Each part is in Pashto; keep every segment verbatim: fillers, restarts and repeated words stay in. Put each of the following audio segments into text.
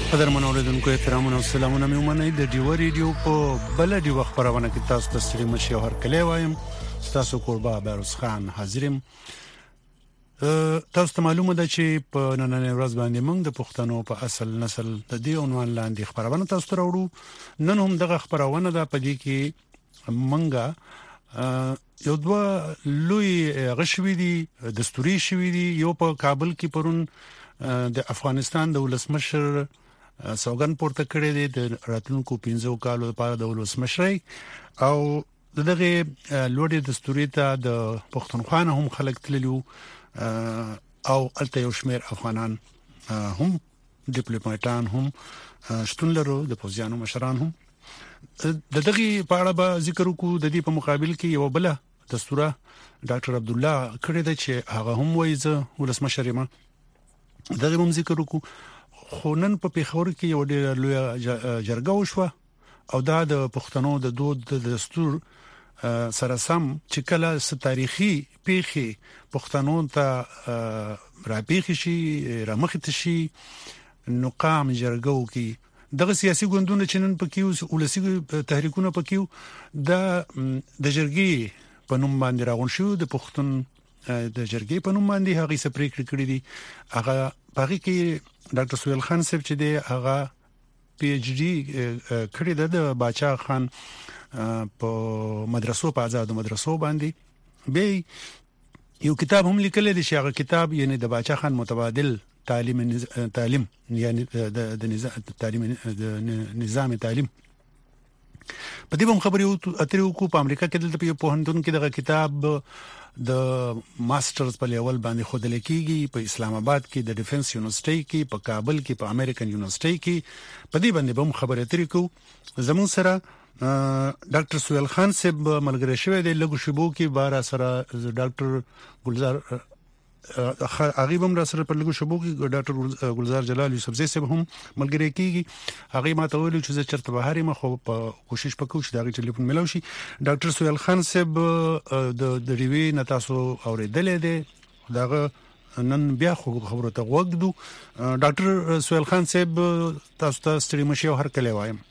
قدرمن اوریدونکو احترام او سلامونه مې ومنئ د ډیو ریډیو په بل ډیو خبرونه کې تاسو ته ستړي مشي هر کله وایم تاسو قربا بیروز خان حاضرم. تاسو ته معلومه ده چې په نننۍ ورځ باندې موږ د پښتنو په اصل نسل د دې عنوان لاندې خبرونه تاسو ته راوړو. نن هم دغه خبرونه ده په دې کې منګه یو دوه لوی غشوي دي دستوري شوي دي. یو په کابل کې پرون د افغانستان د ولسمشر سوګن پورته کړی دی د راتلونکو پنځو کالو لپاره د ولسمشرۍ او دغه لوړې دستوري ته د پښتونخوا هم خلک تللو او الته یو شمېر افغانان هم ډیپلوماټان هم شتون لرو د پوزیانو مشران هم د دغه په اړه به ذکر وکړو. د دې په مقابل کې یو بل دستوره ډاکټر عبد الله کړی دی چې هغه هم وایي زه ولسمشر یم. دغه هم ذکر وکړو. خو نن په پیښور کې یو ډېر لوی جرګه وشوه او دا د پښتنو د دود د دستور سره سم چې کله س تاریخي پیښې پښتنو ته را پیښ شي را مخ ته شي نو قام جرګو کې دغه سیاسي ګوندونه چې نن پکې ولسی تحریکونه پکې د د جرګې په نوم باندې راغون شو د پښتون د جرګې په نوم باندې هغه سپریکړه کړې دي. هغه باقي کې ډاکټر سویل خان صاحب چې دی هغه پی ایچ ډي کړی دی د باچا خان په مدرسو په آزاد مدرسو باندې. به یو کتاب هم لیکل دي چې هغه کتاب یعنی د باچا خان متبادل تعلیم تعلیم یعنی د نظام تعلیم د نظام تعلیم په دې هم خبرې اترې کو په امریکا کې دلته په پوهنتون کې دغه کتاب د ماسترز په لیول باندې خود لیکيږي. په اسلام آباد کې د ډیفنس یونیورسيټي کې په کابل کې په امریکن یونیورسيټي کې په دې باندې هم خبرې اترې کو. زمون سره ډاکټر سویل خان صاحب ملګری شوی دی لګو شبو کې بار سره ډاکټر ګلزار هغه هم را سره په لګو شبو کې ډاکټر ګلزار جلال یوسفزئی صاحب هم ملګری کیږي. هغه ماته ویل چې زه چرته بهاري مخ په کوشش وکړم چې دا ټلیفون ملو شي. ډاکټر سویل خان صاحب د د ریوی نتاسو اوریدلې دي داغه نن بیا خو خبرو ته وګدو. ډاکټر سویل خان صاحب تاسو ته ستړي مشي هر کله وایم.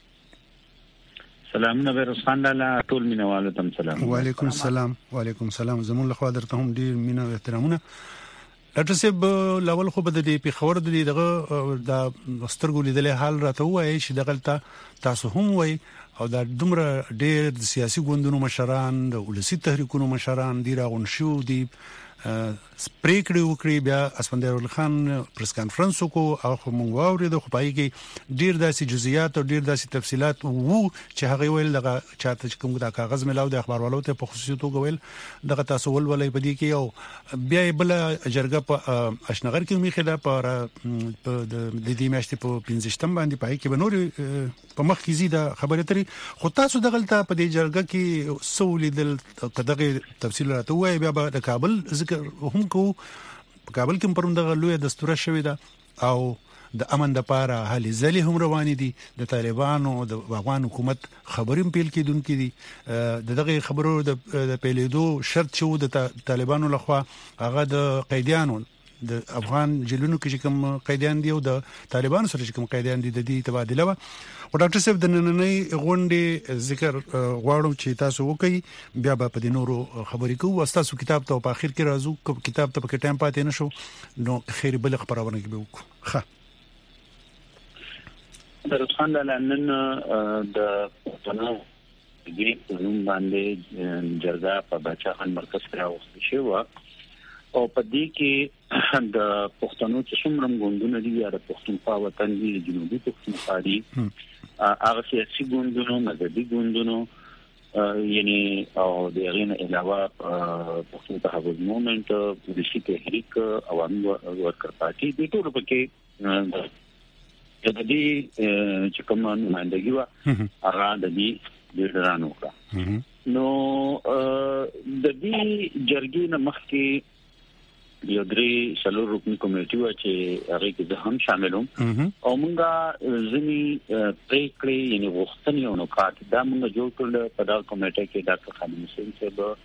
سلامونه بیروز خان لاله ټول مینوالو تم سلام. وعلیکم السلام. وعلیکم السلام. زمون له خوا درته هم ډیر مینه او احترامونه. ډاکټر صاحب لاول خو بده دی په خبر د دغه د سترګو لیدلې حال راته وایي چې دغه تاسو هم وایي او دا دومره ډیر د سیاسي ګوندونو مشران د ولسی تحریکونو مشران دی راغون شو دی سپریکړې وکړي. بیا اسفندیار خان پریس کانفرنس کو او موږ واورید خو پای کې ډیر داسې جزئیات او ډیر داسې تفصيلات وو چې هغه ویل دغه چاته کوم دا کاغذ ملاو د اخبار والو ته په خصوصیتو ویل دغه تاسو ول ولې پدې کې او بیا بل جرګه په اشنغر کې میخه دا پر د دې میاشتې په پنځشتم باندې پای کې بنور په مخ کې زیاده خبره تري. خو تاسو دغلطه په دې جرګه کې سولې د دغه تفصیل راته وای بیا د کابل هم کو په کابل کې پرون دغه لوی دستور شوی دا او د امن د پاره حالي ځلې هم روان دي. د طالبانو د افغان حکومت خبرې پیل کیدونکې دي. دغه خبرو د پیلېدو شرط شو د طالبانو لخوا هغه د قیدیانو د افغان جیلونو کې کوم قیدیان دي او د طالبانو سره کوم قیدیان دي د دې تبادله و. او ډاکټر صاحب د نننۍ غونډې ذکر غواړم چې تاسو وکړي بیا به په دې نورو خبرې کوو. تاسو کتاب ته په اخر کې راځو کتاب ته په ټایم پاتې نشو نو خیر بل خبرونه کې به وکړو. ښه بیروز خان لاله نن د پښتنو د نوم باندې جرګه په باچا خان مرکز کې راوستل شوه او په دې کې د پښتنو چې څومره ګوندونه دي یا د پښتونخوا وطن دی جنوبي پښتونخوا دي هغه سیاسي ګوندونو مذهبي ګوندونو یعنی او د غین علاوه پښتون تحول موومنت ولسی تحریک عوامي ورکر پارټي د ټولو پکې د دې چې کوم نمائندګي و هغه د دې لیډرانو کا نو د دې جرګې نه مخکې یو درې سلور رکنی کمیټه و چې هغه کې زه هم شامل وم او موږ ځینی پریکړې یعنی وختنی او نکات دا موږ جوړ کړل په دا کمیټه کې ډاکټر خالد حسین صاحب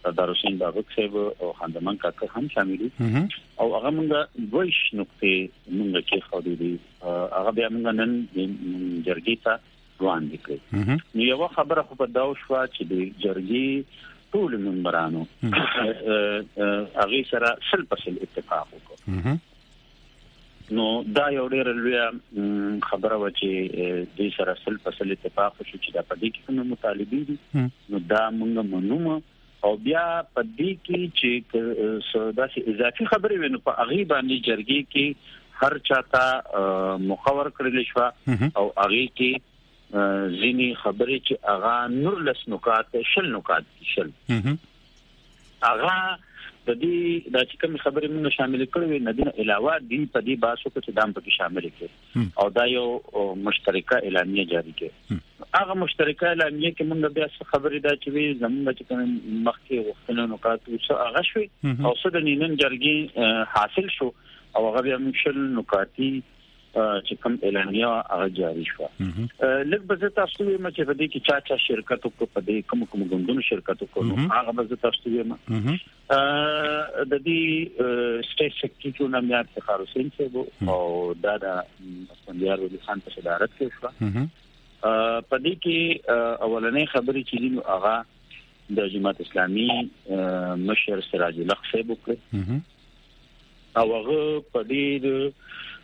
سردار حسین بابک صاحب او خاندمان کاکا هم شامل او هغه موږ دویش نقطې موږ چې خو دې هغه بیا موږ نن جرګې ته روان دي کړی نو یو خبره خو په داو شو چې د جرګې ټول ممبرانو هغه سره سل پرسنټ اتفاق وکړ نو دا یو ډېر لوی خبره و چې د سره سل پرسنټ اتفاق شو چې دا په دې کې کوم مطالبه دي نو دا موږ منو او بیا په دې کې چې سودا سي اضافي خبرې ونه په هغه باندې جرګې کې هر چاته مخور کړل شو او هغه کې ځینی خبرې چې هغه نور لس نکات شل نکات شل هغه د دې د چې کوم خبرې موږ شامل کړو نه دي علاوه دي په دې باسو کې دام پکې شامل کړي او دا یو مشترکه اعلامیه جاری کړي هغه مشترکه اعلامیه کې موږ بیا څه خبرې دا چې زموږ چې کوم مخکې وختونو نکات او هغه شوي او څه د نن جرګې حاصل شو او هغه بیا مشل نکاتی چې کوم اعلامیه هغه جاری شو لږ به تاسو یې مچ په دې کې چا چا شرکت کو په دې کوم کوم غوندونو شرکت کو هغه به تاسو یې ما د دې سټیټ سکریټری نوم یې افتخار حسین صاحب او دا د اسفندیار ولی خان په صدارت کې شو په دې کې اولنې خبرې چې دي هغه د جماعت اسلامي مشر سراج الحق صاحب وکړ او هغه په دې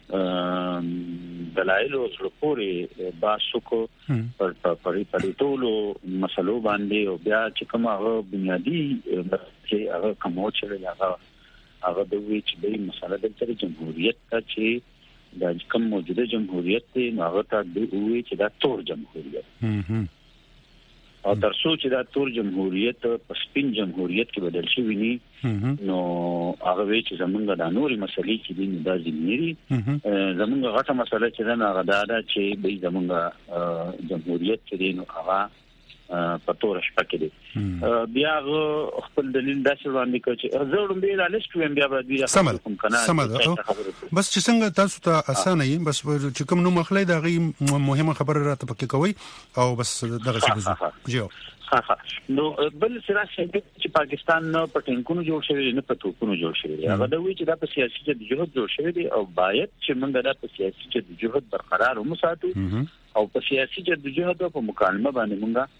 دلایل او سلوکوري باسوکو پر پر پر ټولو مسلو باندې او بیا چې کوم هغه بنیادی چې هغه کوم چې هغه هغه د وی چې د مسله د تر جمهوریت ته چې د کوم موجوده جمهوریت ته هغه ته د وی چې د تور جمهوریت او تر څو چې دا تور جمهوریت په سپین جمهوریت کې بدل شي ویني نو هغه وی چې زمونږ د نوري مسلې چې دي دا ځینې زمونږ غټه مسله چې دا هغه دا چې به زمونږ جمهوریت چې دي نو هغه په تور شپه کې دي بیا خپل دلیل داسې باندې کوي چې زړم به لا لیست ویم بیا به بیا کوم کنه بس چې څنګه تاسو ته اسانه یې بس چې کوم نو مخلې دا غي مهمه خبره راته پکې کوي او بس دغه څه جو نو بل سره چې پاکستان نه پټینکونو جوړ شوی نه پټوکونو جوړ شوی هغه د وی چې دا په سیاسي جدوجہد جوړ شوی دی او باید چې موږ دا په سیاسي جدوجہد برقرار وساتو او په سیاسي جدوجہد په مکالمه باندې موږ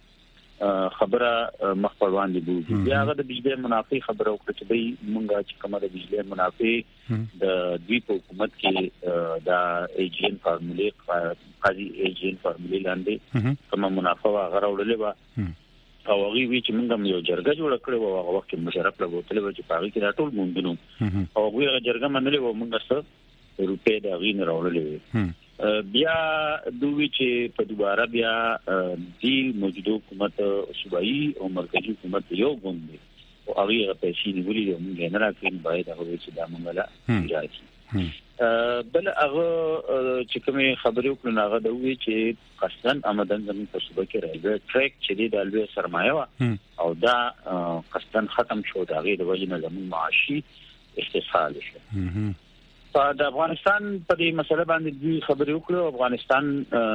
خبره مخبروان دي بیا هغه د بجلی منافع خبره وکړه چې به مونږه چې کومه د بجلی منافع د دوی په حکومت کې د ایجین فارمولې قاضي ایجین فارمولې لاندې کومه منافع هغه راوړلې و او هغه وی چې مونږ یو جرګه جوړ کړو او هغه وخت مشرف لګوتل و چې پاره کې دا ټول مونږ او هغه جرګه منلې و مونږ سره روپې د غین راوړلې بیا دوی چې په دوباره بیا د موجوده حکومت صوبایي او مرکزی حکومت یو غوندي او هغه پیسې نیولې موږ نه راکړو باید هغه چې دا موږ لا راځي بل هغه چې کومه خبرې وکړو هغه دوی چې قصدن آمدن زمين په صوبه کې راځي ټریک چې د الوی سرمایه او دا قصدن ختم شو دا غي د وجنه زمون معاشي استثقال شو په د افغانستان په دې مسله باندې دوی خبرې وکړو افغانستان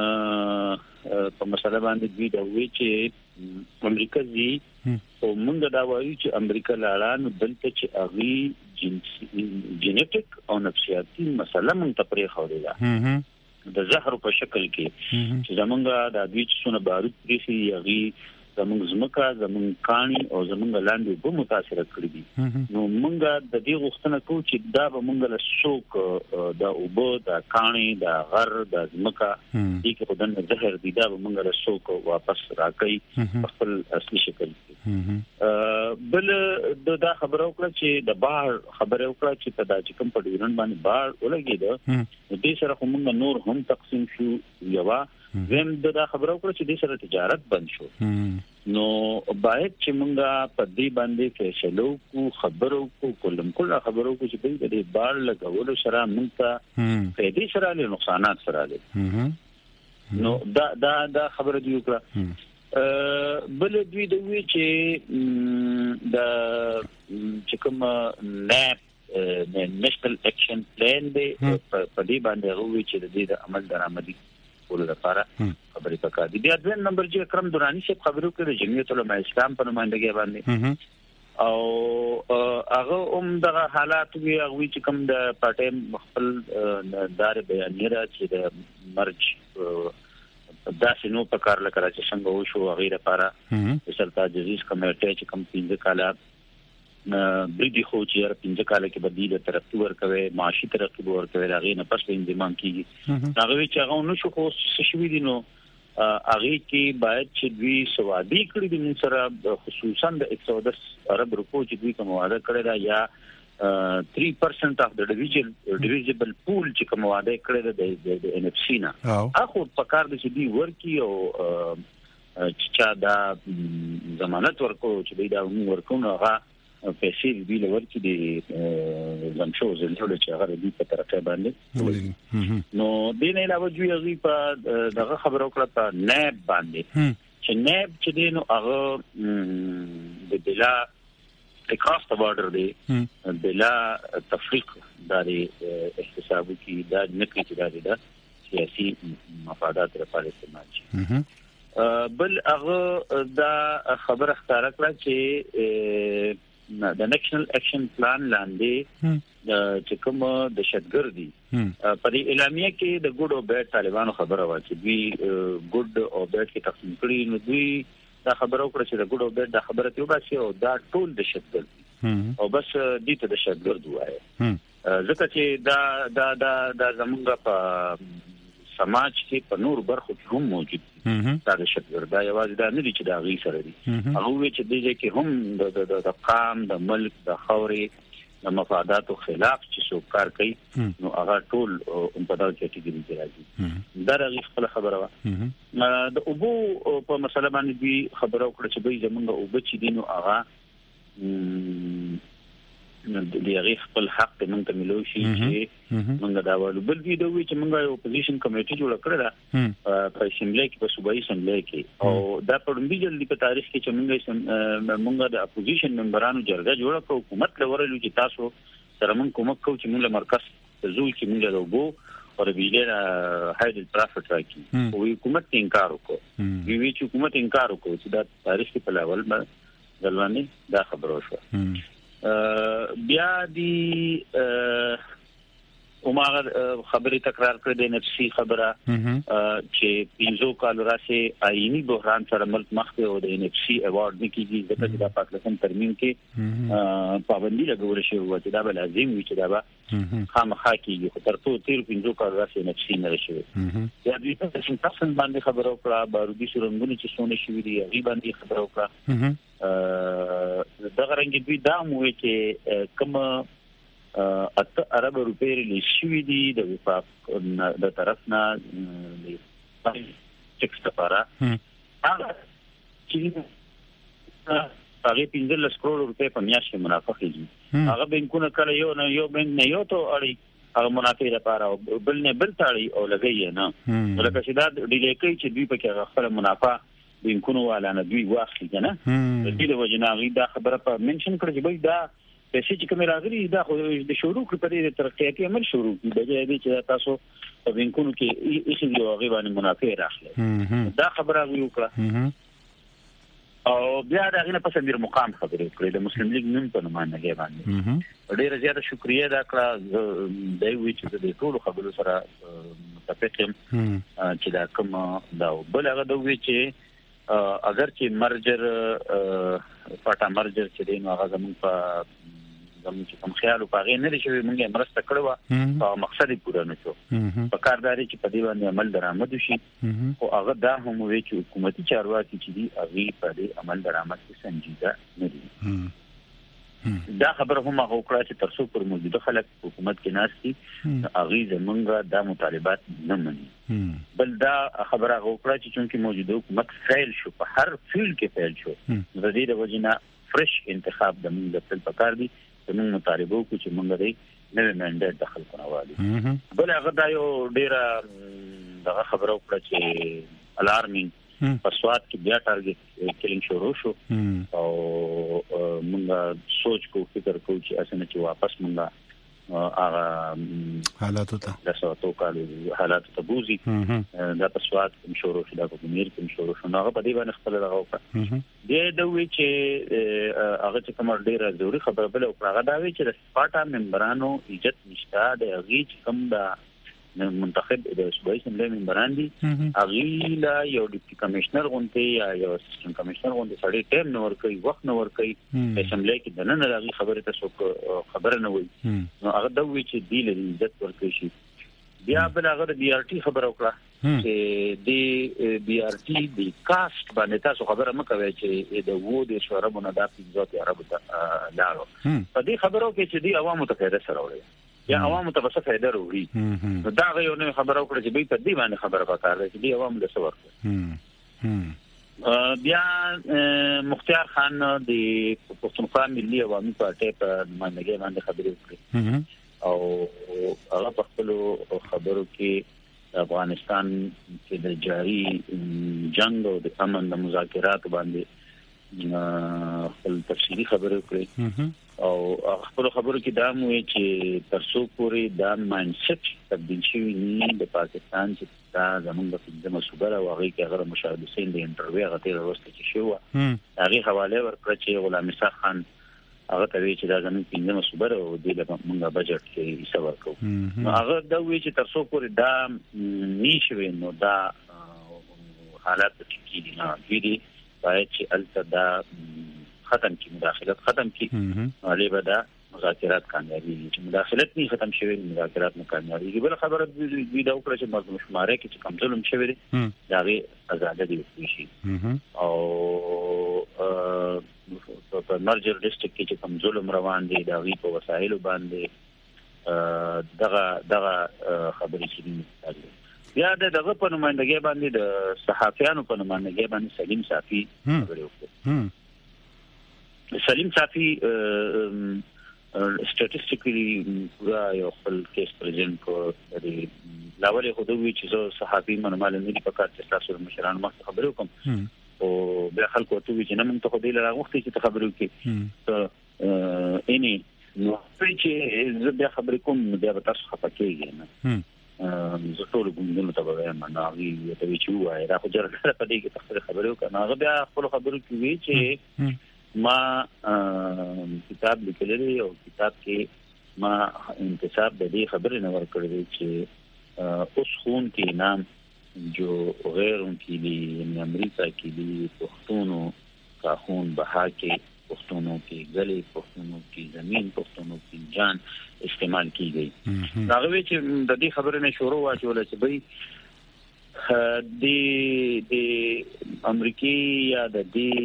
په مسله باندې دوی دا وی چې امریکا زی او موږ دا وایو چې امریکا لاړه دلته چې اغي جینټیک او نفسیاتي مسله مونږ ته پرې خوري دا د زهر په شکل کې چې زمونږ د دوی چې څونه بارود پرې شي اغي زمونږ زمکا زمونږ کانی او زمونږ لاندې به متاثر کړی دي نو مونږ د دې غوښتنه کوو چې دا به مونږ له شوک د اوبو د کانی د غر د زمکا دې کې خدان زهر دي دا به مونږ له شوک واپس راکړي خپل اصلي شکل بل دا خبره وکړه چې د بهر خبره وکړه چې په داسې کوم په ډیرن باندې بهر ولګید دې سره کوم نور هم تقسیم شو یوا زم دا خبره وکړه چې د سره تجارت بند شو نو باید چې مونږه په دې باندې فیصلو کو خبرو کو کولم کله خبرو کو چې د دې بار لګولو سره مونږ ته په دې سره له نقصانات سره دي نو دا دا دا خبره دی وکړه بل دوی دوی چې د چې کوم ناپ نېشنل اکشن پلان دی په دې باندې وروي چې د دې د عمل درآمدي ټول لپاره خبرې پکې دي بیا د نمبر چې اکرم دورانی صاحب خبرو کړې جمعیت العلماء اسلام په نمائندګۍ باندې او هغه هم د حالات وی هغه چې کوم د پټه خپل دار بیانیره چې د مرج داسې نو په کار لکه چې څنګه وشو غیره لپاره سلطه جزیز کمیټه چې کوم پینځه کاله بریدي خو چې پنځه کال کې بدیله ترقی ورکوي معاشي ترقی ورکوي راغی نه پس په انضمام کیږي هغه چې هغه نو شو خو شوي دي نو هغه کې باید چې دوی سوادي کړی دي سره خصوصا د یک سو دس ارب روپو چې دوی کوم وعده کړی دا یا three percent of the divisible divisible pool چې کوم وعده کړی د د ان اف سی نه اخو په کار د دې ورکی او چې دا ضمانت ورکو چې دوی دا ورکو نو هغه پیسې دی لور کې دی زمشو زلول چې هغه دی په طرفه باندې نو دې نه علاوه جوړ غي په دغه خبرو کړه په ناب باندې چې ناب چې دی نو هغه د بلا اکراس بارډر دی بلا تفریق داري احتسابو کې دا نکړي چې دا دی سیاسي مفادات لپاره استعمال شي بل هغه دا خبره ښکارا کړه چې د نېشنل اکشن پلان لاندې چې کوم د شتګردي په دې اعلامیه کې د ګډ او بیډ طالبانو خبره وا چې دوی ګډ او بیډ کې تقسیم کړي نو دوی دا خبره وکړه چې د ګډ او بیډ د خبره ته وباسي او دا ټول د شتګردي او بس دې ته د شتګرد وایي ځکه چې دا دا دا د زمونږ په سماج کې په نور برخو کې هم موجود دي دا د شتګردا یوازې دا نه دي چې دا غي سره دي هغه وی چې دې کې هم د د قام د ملک د خوري د مفاداتو خلاف چې څوک کار کوي نو هغه ټول په دغه کټګوري کې راځي دا رغي خپل خبره وا د اوبو په مسله باندې دی خبرو کړ چې به زمونږ اوبو چې دینو هغه د دې خپل حق ته موږ ته ملو شي چې موږ دا ولو بل دی دوی چې موږ یو اپوزیشن کمیټه جوړ کړل په اسمبلی کې په صوبایي اسمبلی کې او دا په دې جلدی په تاریخ کې چې موږ موږ د اپوزیشن ممبرانو جرګه جوړ کړو حکومت لورلو چې تاسو سره موږ کومک کوو چې موږ مرکز ته زول چې موږ لوګو او بيله هاید پروفټ راکې او حکومت انکار وکړ وی چې حکومت انکار وکړ چې دا تاریخ په لاول باندې دلواني دا خبرو شو بیا دی عمر خبري تکرار کړ د نفسي خبره چې پینځو کال راځي آئینی بحران سره ملک مخ او د نفسي ایوارډ نکېږي ځکه چې د پاکستان ترمیم کې پابندي لګول شوی و چې دا به لازم وي چې دا به خامخا کېږي خو ترڅو تیر پینځو کال راځي نفسي نه شوی یا دوی په څنګه باندې خبرو کړه بارودي سرنګونه چې سونه شوی دی هغه باندې خبرو کړه دغه رنګ دوی دا مو چې کوم اته ارب روپے لشي دي د وفاق د طرف نه د ټیکس لپاره هغه چې هغه پنځه کروڑ روپے په میاشت کې منافع کیږي هغه بانکونه کله یو نه یو بانک نه یو ته اړي هغه منافع لپاره بل نه بل تاړي او لګي نه ولکه چې دا ډیلې کوي چې دوی په کې خپل منافع بانکونو والا نه دوی واخلي کنه د دې د وجناغي دا خبره په منشن کړی چې دا پیسې چې کوم راغلي دا خو د شروع کړ په دې ترقیاتي عمل شروع کی د دې چې تاسو په بانکونو کې هیڅ یو غیبانه منافع راخله دا خبره وکړه او بیا دا غنه په سمیر مقام خبرې کړې د مسلم لیگ نن په نمائندګۍ باندې ډېر زیاته شکریا دا کړه د وی چې د ټولو خبرو سره متفق یم چې دا کوم دا بل هغه د وی چې اگر چې مرجر پټا مرجر چې دی نو هغه زموږ په زموږ چې کوم خیال او پاغې نه لري چې موږ مرسته کړو او مقصد یې پوره نه شو په کارداري چې په دې باندې عمل درآمد شي او هغه دا هم وی چې حکومتي چارواکي چې دی هغه په دې عمل درآمد کې سنجیده نه دي دا خبره هم هغه کړه چې ترڅو پر موجوده خلک حکومت کې ناشتي هغه زمونږه د مطالبات نه مني بل دا خبره هغه کړه چې چونکی موجوده حکومت فعال شو په هر فیلډ کې فعال شو د دې د وجنه فرش انتخاب د موږ د خپل پکار دي موږ مطالبه کوو چې موږ دې نوې منډه دخل کړوالي بل هغه دا یو ډیره دغه خبره وکړه چې الارمینګ په سواد کې بیا ټارګټ کلینګ شروع شو او موږ سوچ کو فکر کو چې اسنه چې واپس موږ هغه حالات ته د ساتو کالو حالات ته بوزي دا په سواد کوم شروع شو دا په میر کوم شروع شو هغه په دې باندې خپل راغوکه دې د وی چې هغه چې کوم ډیره ضروري خبره بل او هغه دا وی چې د سپاټا ممبرانو ایجت نشته د هغه چې کوم دا منتخب د صوبایي اسمبلی ممبران دي هغه لا یو ډیپټي کمشنر غونته یا یو اسسټنټ کمشنر غونته سړی ټیم نور کوي وخت نور کوي اسمبلی کې د نن راغي خبره تاسو خبره نه وي نو هغه د وی چې دی له عزت ورکړي شي بیا بل هغه د بي ار ټي خبره وکړه چې د بي ار ټي د کاست باندې تاسو خبره مکوي چې د وو د شورابونه د پیځات عربو ته لاړو په دې خبرو کې چې دی عوامو ته فائدہ سره وړي یا عوامو ته څه فائدہ وروړي نو دا یو نه خبره وکړه چې به په دې باندې خبره وکړه چې دی عوام له څور بیا مختار خان د پښتونخوا ملي عوامي پارټي په نمائندګۍ باندې خبرې وکړې او هغه په خپل خبرو کې افغانستان کې د جاري جنگ او د امن د مذاکرات باندې خپل تفصیلی خبرې وکړې او خپل خبرو کې دا مو چې ترڅو پورې دا مایندسیټ تبدیل شي نه د پاکستان چې دا زمونږ په دمه صوبه او هغه کې هغه مشاهده سین د انټرویو هغه تیر وروسته چې شو هغه حواله ورکړه چې غلام اسحاق خان هغه ته وی چې دا زمونږ په دمه صوبه او د موږ بجټ کې حساب ورکو نو هغه دا وی چې ترڅو پورې دا نشوي نو دا حالات کې دي نه دي باید چې الته دا ختم کی مداخلت ختم کی علي بدا مذاکرات کامیابی چې مداخلت نه ختم شوی مذاکرات نه کامیابی بل خبره دی دا وکړه چې مردم شماره کې چې کم ظلم شوی دی دا غي آزاد دي شي او په مرجر ډیسټریکټ کې چې کم ظلم روان دي دا غي په وسایل باندې دغه دغه خبرې چې بیا دغه په نمائندګۍ باندې د صحافیانو په نمائندګۍ باندې سلیم صافي خبرې وکړه سلیم صافي سټاتستیکلی پورا یو خپل کیس پرزنټ کو د لاولې خو دوی چې زه صحافي منمال نه دي په کار چې تاسو مشران ما خبرو کوم او بیا خلکو ته وی چې نه مونږ ته خو دی له وخت چې خبرو کې ته اني نو چې زه بیا خبرې کوم بیا به تاسو خپه کېږئ نه زه ټول ګوندونو ته وایم نه هغه ته وی چې وای را خو جره په دې کې خبرو کنه هغه بیا خپل خبرو کې وی چې ما کتاب لیکلی او کتاب کې ما انتصاب د دې خبرې نه ورکړې چې اوس خون کې نام جو غیر ان کی لی یعنی امریکا کی لی پختونوں کا خون بہا کے پختونوں کی گلے پختونوں کی زمین پختونوں کی جان استعمال کی گئی هغه چې د دې خبرې نه شروع واچول چې بھئی د د امریکای یا د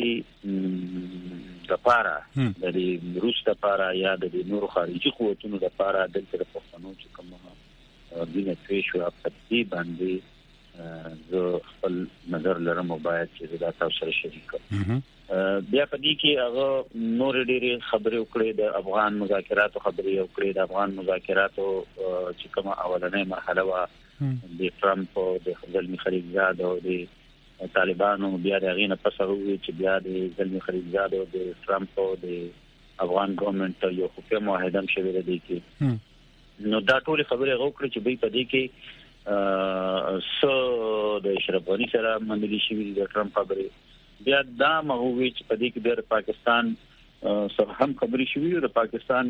دې د پارا د روس د پارا یا د نورو خارجي قوتونو د پارا د تر پښتنو چې کومه دینه پیښه په دې باندې زه خپل نظر لرم او باید چې دا تاسو سره شریک کړم بیا په دې کې هغه نور ډېری خبرې وکړې د افغان مذاکراتو خبرې وکړې د افغان مذاکراتو چې کومه اولنۍ مرحله وا د ټرمپ او د زلمی خلیلزاد او د طالبانو بیا د غینه پسوي چې بیا د زلمی خلیلزاد او د ټرمپ او د افغان ګورنمنت یو حکومت معاهده شوه د دې کې نو دا ټول خبرې غوښړي چې به په دې کې سو د اشرف غنی سره منلي شوی د ټرمپ خبرې بیا دا مغوي چې په دې کې د پاکستان سره هم خبرې شوې د پاکستان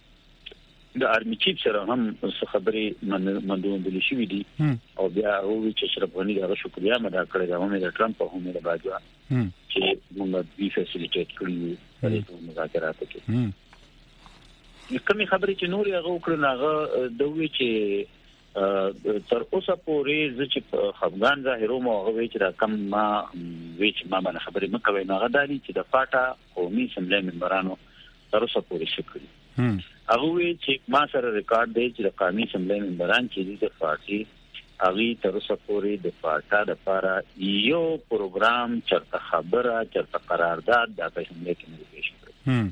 د ارمی چیف سره هم خبرې مندوم دي شوې دي او بیا هو چې اشرف غنی دا شکریا مدا کړی دا هم د ټرمپ په هم د باجوا چې موږ دې فیسیلیټیټ کړی په دې مذاکراتو کې کومې خبرې چې نور هغه وکړل هغه دوی چې تر اوسه پورې چې افغان ظاهرو مو هغه چې دا کم ما ویچ ما باندې خبرې مکوي نه غداري چې د پاټا قومي سملې ممبرانو تر اوسه پورې شکري هغه وی چې ما سره ریکارډ دی چې د قومي سملې ممبران چې د پارټي هغه تر اوسه پورې د پاټا د لپاره یو پروګرام چرته خبره چرته قرارداد د پیسې کې نه پیښ کړی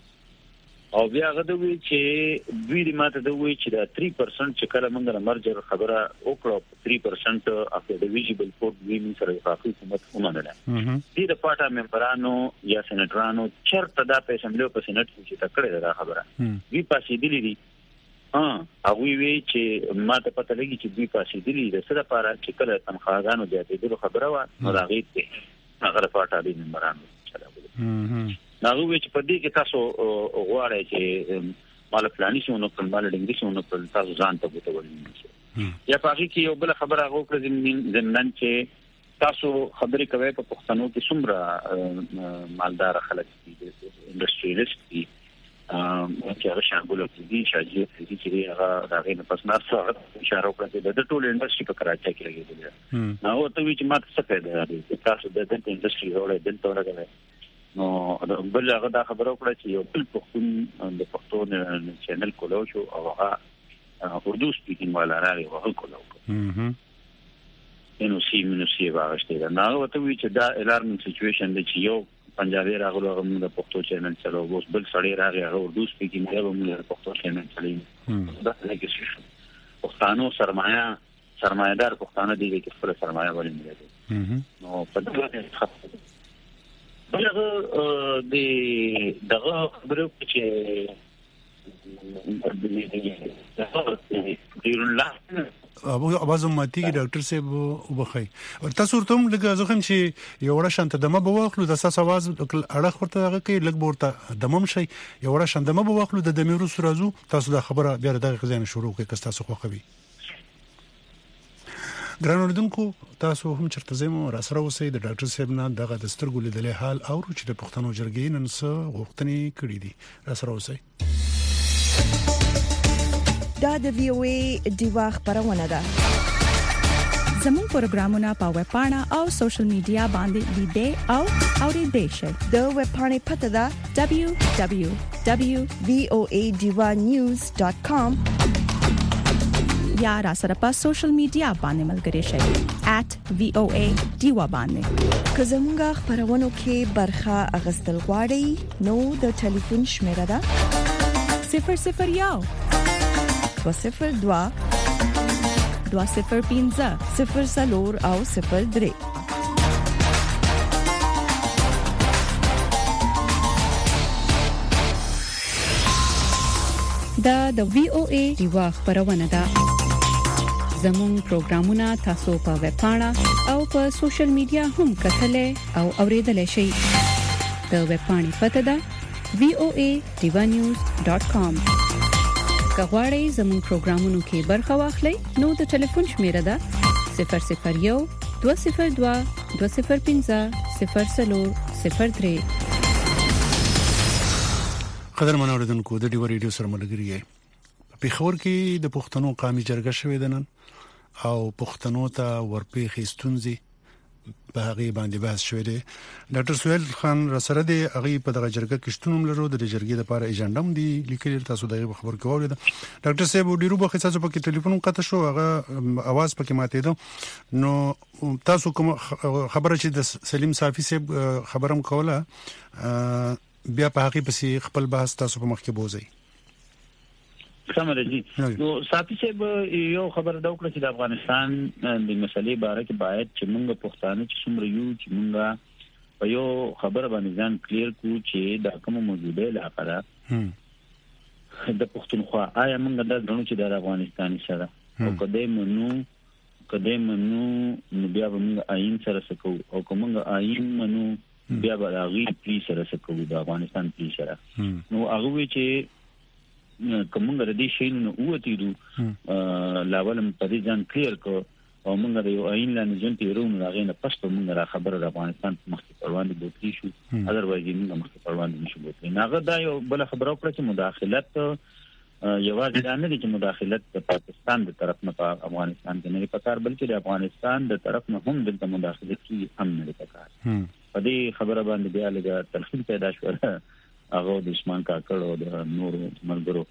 او بیا غوډوي چې دوی د ماته دوی چې دا تhree percent چې کله موږ د مرجر خبره وکړو three percent اف د ویجیبل فورد وی من سره کافي حکومت ومنله دې د پاټا ممبرانو یا سېنټرانو چرته دا پیسې ملو په سېنات کې چې تکړه دا خبره وی پاسې دي دي ها هغه وی چې ما ته پته لګی چې دوی پاسې دي د سره لپاره چې کله تنخواهانو زیاتېدل خبره و نو راغی ته هغه پټه دي ممبرانو هم هغه وی چې په دې کې تاسو غواړئ چې مال پلاني شونه په مال ډنګري شونه په تاسو ځان ته بوته ولې یا پاږي کې یو بل خبره هغه کړم زمنن چې تاسو خبرې کوي په پښتنو کې څومره مالدار خلک دي انډستریالیست دي چې هغه شامل دي شاجي چې هغه راغی نه پس نه څه اشاره وکړه د ټول انډستری په کراچۍ کې لګیدل نو ته وی چې ماته څه پیدا دي تاسو د دې انډستری وروړې دلته ورغله نو بل هغه دا خبره وکړه چې یو بل پښتون د پښتون چینل کولو شو او هغه اردو سپیکینګ والا راغی هغه کولو هم نو سی منو سی واغشته دا نو ته وی چې دا الارمینګ سچويشن دی چې یو پنجابي راغلو هغه موږ د پښتو چینل چلو اوس بل سړی راغی هغه اردو سپیکینګ هغه موږ د پښتو چینل چلو دا لکه څه پښتانو سرمایا سرمایدار پښتانه دي چې خپل سرمایا ولې ملي نو په دغه دغه د دغه خبرو چې ابو اباظ ماتي کې ډاکټر صاحب وبخي تاسو ورته لګا ځخم چې یو وړه شانت دمه به واخلو د اساس आवाज اړه ورته هغه کې لګ ورته دمم شي یو وړه شانت دمه به واخلو د دمیرو سرازو تاسو د خبره بیا دغه غزان شروع کې کس تاسو خوخوي ګران اوردونکو تاسو هم چرته زمو را سره اوسئ د ډاکټر صاحب نه دغه د سترګو لیدلې حال او چې د پښتنو جرګې نن څه غوښتنې کړې دي را سره اوسئ دا د وی او ای دیوا خبرونه ده زموږ پروګرامونه په ویب پاڼه او سوشل میډیا باندې لیدئ او اورئ شئ د ویب پاڼې پته ده دبليو دبليو دبليو دوت وی او ای دیوا نیوز ډاٹ کام یا را سره په سوشل میډیا باندې ملګری شئ ایٹ وی او ای دیوا باندې که زموږ خبرونو کې برخه اغستل غواړئ نو د ټلیفون شمیره ده صفر صفر یو دو صفر دو دو صفر پینځه صفر سلور او صفر درې دا د وی او ای دیوا خبرونه ده زموږ پروګرامونه تاسو په ویب پاڼه او په سوشل میډیا هم کتلای او اوریدلای شئ د ویب پاڼې پته ده وی او ای دیوا نیوز ډاٹ کام کغواړئ زموږ پروګرامونو کې برخه واخلئ نو د ټلیفون شمیره ده صفر صفر یو دو صفر دو دو صفر پینځه صفر سلور صفر درې قدر منو اوریدونکو د ډیو ریډیو سره ملګری یې په خبر کې د پښتنو قومي جرګه شوې ده نن او پښتنو ته ورپېخې ستونزې په هغه باندې بحث شوې ده ډاکټر سہیل خان رسره دی هغه په دغه جرګه کې شتون لرو د جرګې لپاره ایجنډم دی لیکل تاسو دغه خبر کوو ده ډاکټر صاحب ډیرو په خصوص په ټلیفون قطع شو هغه आवाज پکې ماته ده نو تاسو کوم خبره چې د سلیم صافي صاحب خبرم کوله بیا په هغه پسې خپل بحث تاسو په مخ کې بوزي سمره جی نو صافي صاحب یو خبر دا وکړه چې د افغانستان د مسلې باره کې باید چې موږ پښتانه چې څومره یو چې موږ په یو خبره باندې ځان کلیر کو چې دا کوم موجوده علاقه ده د پښتونخوا آیا موږ دا غواړو چې د افغانستان سره او کله منو کله منو نو بیا موږ آئین سره سکو او کومه آئین منو بیا به هغه پلی سره سکو د افغانستان پلی سره نو هغه چې کومه ردی شین نو وتی دو لاولم په دې ځان کلیر کو او موږ د یو عین لاندې جون تیرون راغې نه پښتو موږ را خبره د افغانستان مخکې پروان دي بوتلی شو اذروایز موږ مخکې پروان دي نشو بوتلی ناغه دا یو بل خبره وکړه چې مداخلت یوازې دا نه دي چې مداخلت د پاکستان د طرف نه په افغانستان کې نه پکار بلکې د افغانستان د طرف نه هم د مداخلت کی هم نه پکار په دې خبره باندې بیا لږه تلخیص پیدا شو هغه د عثمان کاکړ او د نور ملګرو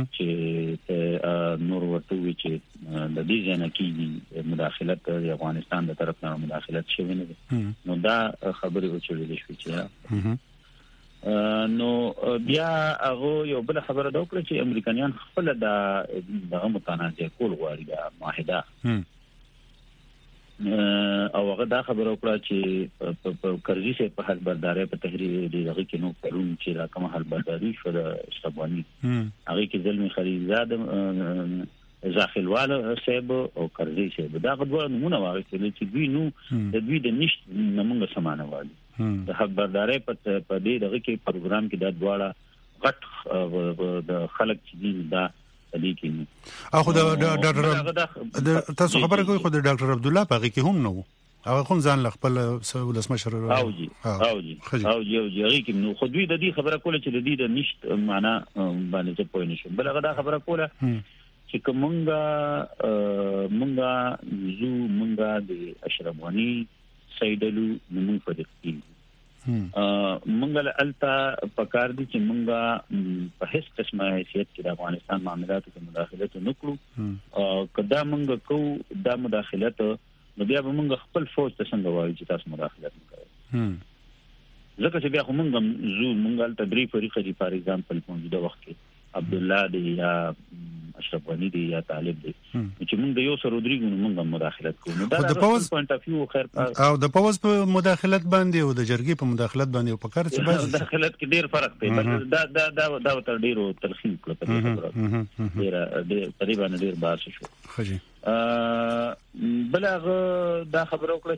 چې نور ورته وی چې د دې ځنه کې مداخلت د افغانستان د طرف نه مداخلت شوی نه نو دا خبره وچولې شوې چې نو بیا هغه یو بل خبره دا وکړه چې امریکایان خپل د دغه متنازع کول غواړي د معاهده او هغه دا خبره وکړه چې په کرزي سه په حل برداري په تحریر دغه کې نو پرون چې را کوم حل برداري شو د اشربانی هغه کې ظلم خلیزاده ځاخلواله صاحب او کرزي صاحب دا غوړ نمونه واغې چې دوی نو د دوی د نشټ نمونږ سمانه والی د حق برداري په دې دغه کې پروګرام کې د دواړه غټ د خلک چې دا دي کې اخو د ډاکټر تاسو خبره کوي خو د ډاکټر عبد الله پاغي کې هم نو هغه کوم ځان خپل ولس مشر او جی او جی او جی او جی هغه کې نو خو دوی د دې خبره کوله چې د دې د نشټ معنا باندې څه پوه نشو بل هغه دا خبره کوله چې کومه مونږه زو مونږه د اشربانی سیدلو نمون په دې مونږه التا پکار دي چې مونږه په هیڅ قسمه حیثیت کې د افغانستان معاملاتو کې مداخلت نکړو او کدا مونږ کو د مداخلت نو بیا به مونږ خپل فوج ته څنګه وایو چې تاسو مداخلت وکړئ ځکه چې بیا خو مونږ زو مونږه تدریب فریقه دي فار ایگزامپل په دې وخت کې عبد الله دی یا اشرف غنی دی یا طالب دی چې موږ د یو سره ودرېږو نو موږ مداخلت کوو نو دا د پوز پوینټ اف ویو خیر او د پوز په مداخلت باندې او د جرګې په مداخلت باندې په کار څه باندې مداخلت کې ډیر فرق دی دا دا دا دا تر ډیرو تلخیم کړو په ډیر ډیر تقریبا ډیر باس شو خجی بلغه دا خبرو کړ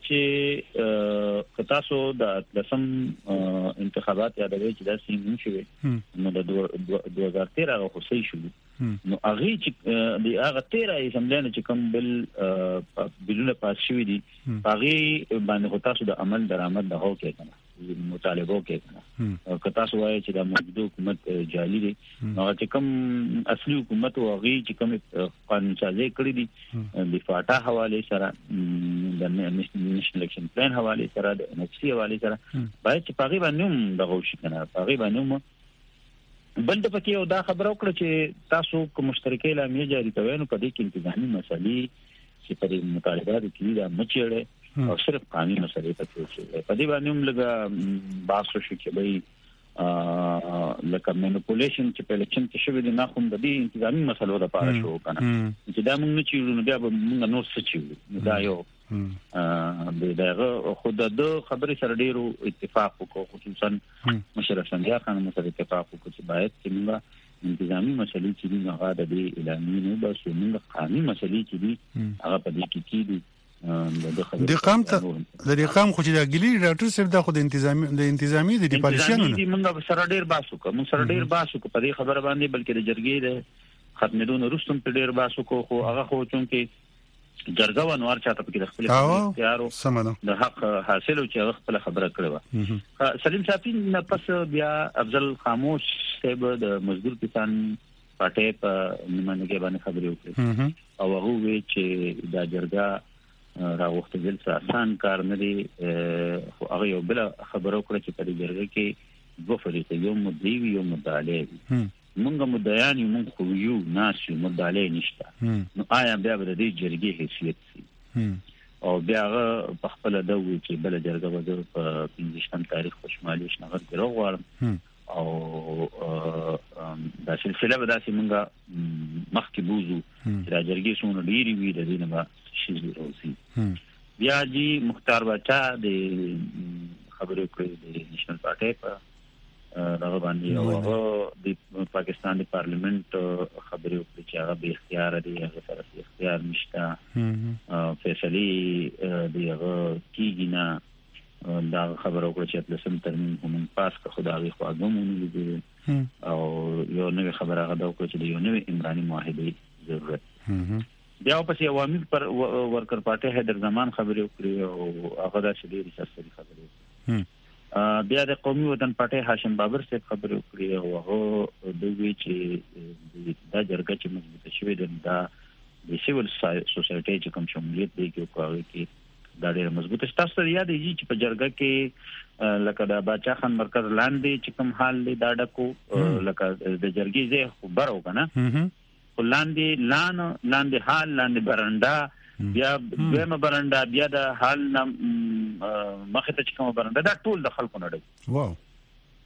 چې تاسو د لسم انتخابات یادوي چې دا سیم شوی نو د دوه هزار تیرہ هغه خو صحیح شو نو هغه چې د هغه تیرہ اسمبلی چې کوم بل بلونه پاس شوی دي هغه باندې تاسو د عمل درآمد د هو کې کنه مطالبه کې کنه که تاسو وایي چې د موجوده حکومت جعلي دي نو چې کوم اصلي حکومت او هغه چې کوم قانون سازي کړی دي د فاټا حواله سره د نېشنل الیکشن پلان حواله سره د ان ایچ سی حواله سره باید چې پاغي باندې دغه شي کنه پاغي باندې بل د پکې او دا خبر وکړه چې تاسو کوم مشترکې لامل جاری کوي نو په دې کې انتظامی مسلې چې په مطالبات کې دا مچېړي او صرف قانوني مسلې پکې شي په دې باندې هم لږه باسو شو چې به لکه مانیپولیشن چې په الیکشن کې شوی دی نه کوم د دې انتظامی مسلو لپاره شو کنه چې دا موږ نه چیرو نو بیا به موږ نور څه چیرو دا یو د دغه خود د خبرې سره ډیرو اتفاق وکړو خصوصا مشرف سنجار خان مسله اتفاق وکړو چې باید چې موږ انتظامی مسلې چې موږ هغه د اعلانې نو بس موږ قانوني مسلې چې دي هغه په دې کې کیدي د قام ته د قام خو چې د ګلی ډاکټر صاحب د خود انتظامی د انتظامی د پالیسیانو نه موږ سره ډیر باسو کوم سره ډیر باسو په دې خبره باندې بلکې د جرګې د ختمېدون وروسته په ډیر باسو کو خو هغه خو چونکې جرګه و نور چاته په خپل اختیارو د حق حاصلو چې خپل خبره کړو سلیم صافی نه پس بیا افضل خاموش صاحب د مزدور کسان پټه په نیمانګي باندې خبرې وکړې او هغه وی چې دا جرګه راوخته دل څه آسان کار نه دی خو هغه یو بل خبرو کړ چې په دې جرګه کې دوه فريق یو مدعي یو مدعي موږ مدعیان یو موږ خو یو ناس یو مدعي نشته نو آیا بیا به د دې جرګې حیثیت سي او بیا هغه په خپل د وی چې بل جرګه وځو په پنځشتم تاریخ خوشمالي شنغر ګرو غواړم او دا سلسله به داسې موږ مخکې بوزو چې دا جرګې څونه ډېری وي د دې نه شي روسي بیا جی مختار بچا د خبرو کړې د نېشنل پارټي په هغه باندې او د پاکستان د پارلیمنت خبرو کړې چې هغه به اختیار دی هغه سره اختیار نشته فیصله دی هغه کیږي نه دا خبرو کړې چې په سم ترمیم هم پاس کا خدای خو اګمونه دي او یو نوې خبره غدا وکړه چې یو نوې عمراني معاهده ضرورت بیا په سی عوامي پر ورکر پارټي حیدر زمان خبرې وکړي او هغه د شډيري سرسري خبرې وکړي بیا د قومي وطن پارټي هاشم بابر صاحب خبرې وکړي او هغه د وی چې دا جرګه چې مضبوطه شوې ده دا د سیول سوسایټي چې کوم شمولیت دی کې کوي کې دا ډېر مضبوطه تاسو ته یاد دی چې په جرګه کې لکه د باچا خان مرکز لاندې چې کوم حال دی دا ډکو لکه د جرګې زه خبرو کنه لاندې لان لاندې حال لاندې برنده بیا دغه برنده بیا د حال مخه ته کوم برنده دا ټول د خلکو نه دی واو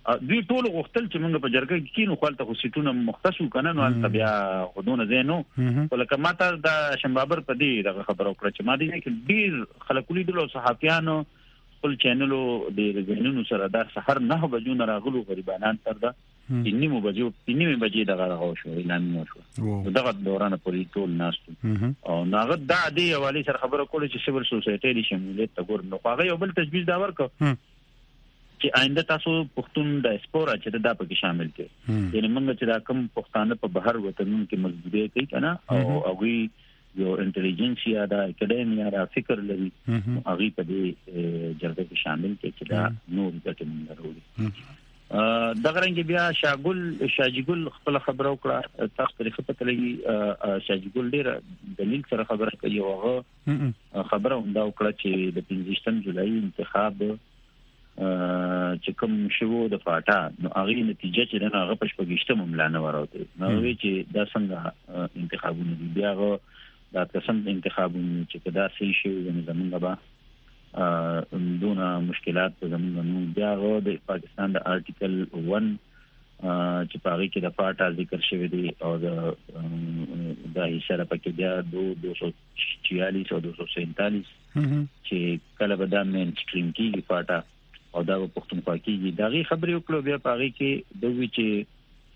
دوی ټول غوښتل چې موږ په جرګه کې کینو خپل ته سیټونه مختصو کنه نو ان بیا خودونه زینو ولکه ماته د شمبابر په دې دغه خبرو کړ چې ما دې کې ډیر خلک لیدلو صحافیانو خپل چینلو د زینونو سره د سحر نه بجو نه راغلو غریبانان تر دا نیمه بجو نیمه بجې دغه راغو شو اعلان مو شو دغه دوران پورې ټول ناستو او ناغه د دې حواله سره خبرو کول چې سیول سوسایټي د شمولیت تګور نو هغه یو بل تجویز دا ورکو چې آینده تاسو پښتون د اسپورا چې دا پکې شامل کړي یعنی موږ چې دا کوم پښتانه په بهر وطنونو کې مزدوري کوي کنه او هغه یو انټيليجنسیا دا اکیډمیا دا فکر لري هغه په دې جرګه کې شامل کړي چې دا نور ګټه موږ لرو دا غرنګ بیا شاګل شاجګل خپل خبرو کړه تاسو طریقه په لګي شاجګل ډیر دلیل سره خبره کوي او هغه خبره هم دا وکړه چې د پنځه جولای انتخاب چې کوم شوو د فاټا نو هغه نتیجه چې دا هغه پښپګشته مملانه وراوته نو وی چې دا څنګه انتخابونه دي بیا دا قسم انتخابونه چې دا صحیح شي زمونږ به دونه مشکلات زمونږ بیا د پاکستان د آرټیکل ون چې په هغه کې د فاټا ذکر شوی دی او د د اشاره پکې بیا دو سو چيالیس او دو سو سینتالیس چې کله به دا مین سټریم کې فاټا او دا پښتونخوا کې دا غي خبرې وکړو بیا پاره کې د وی چې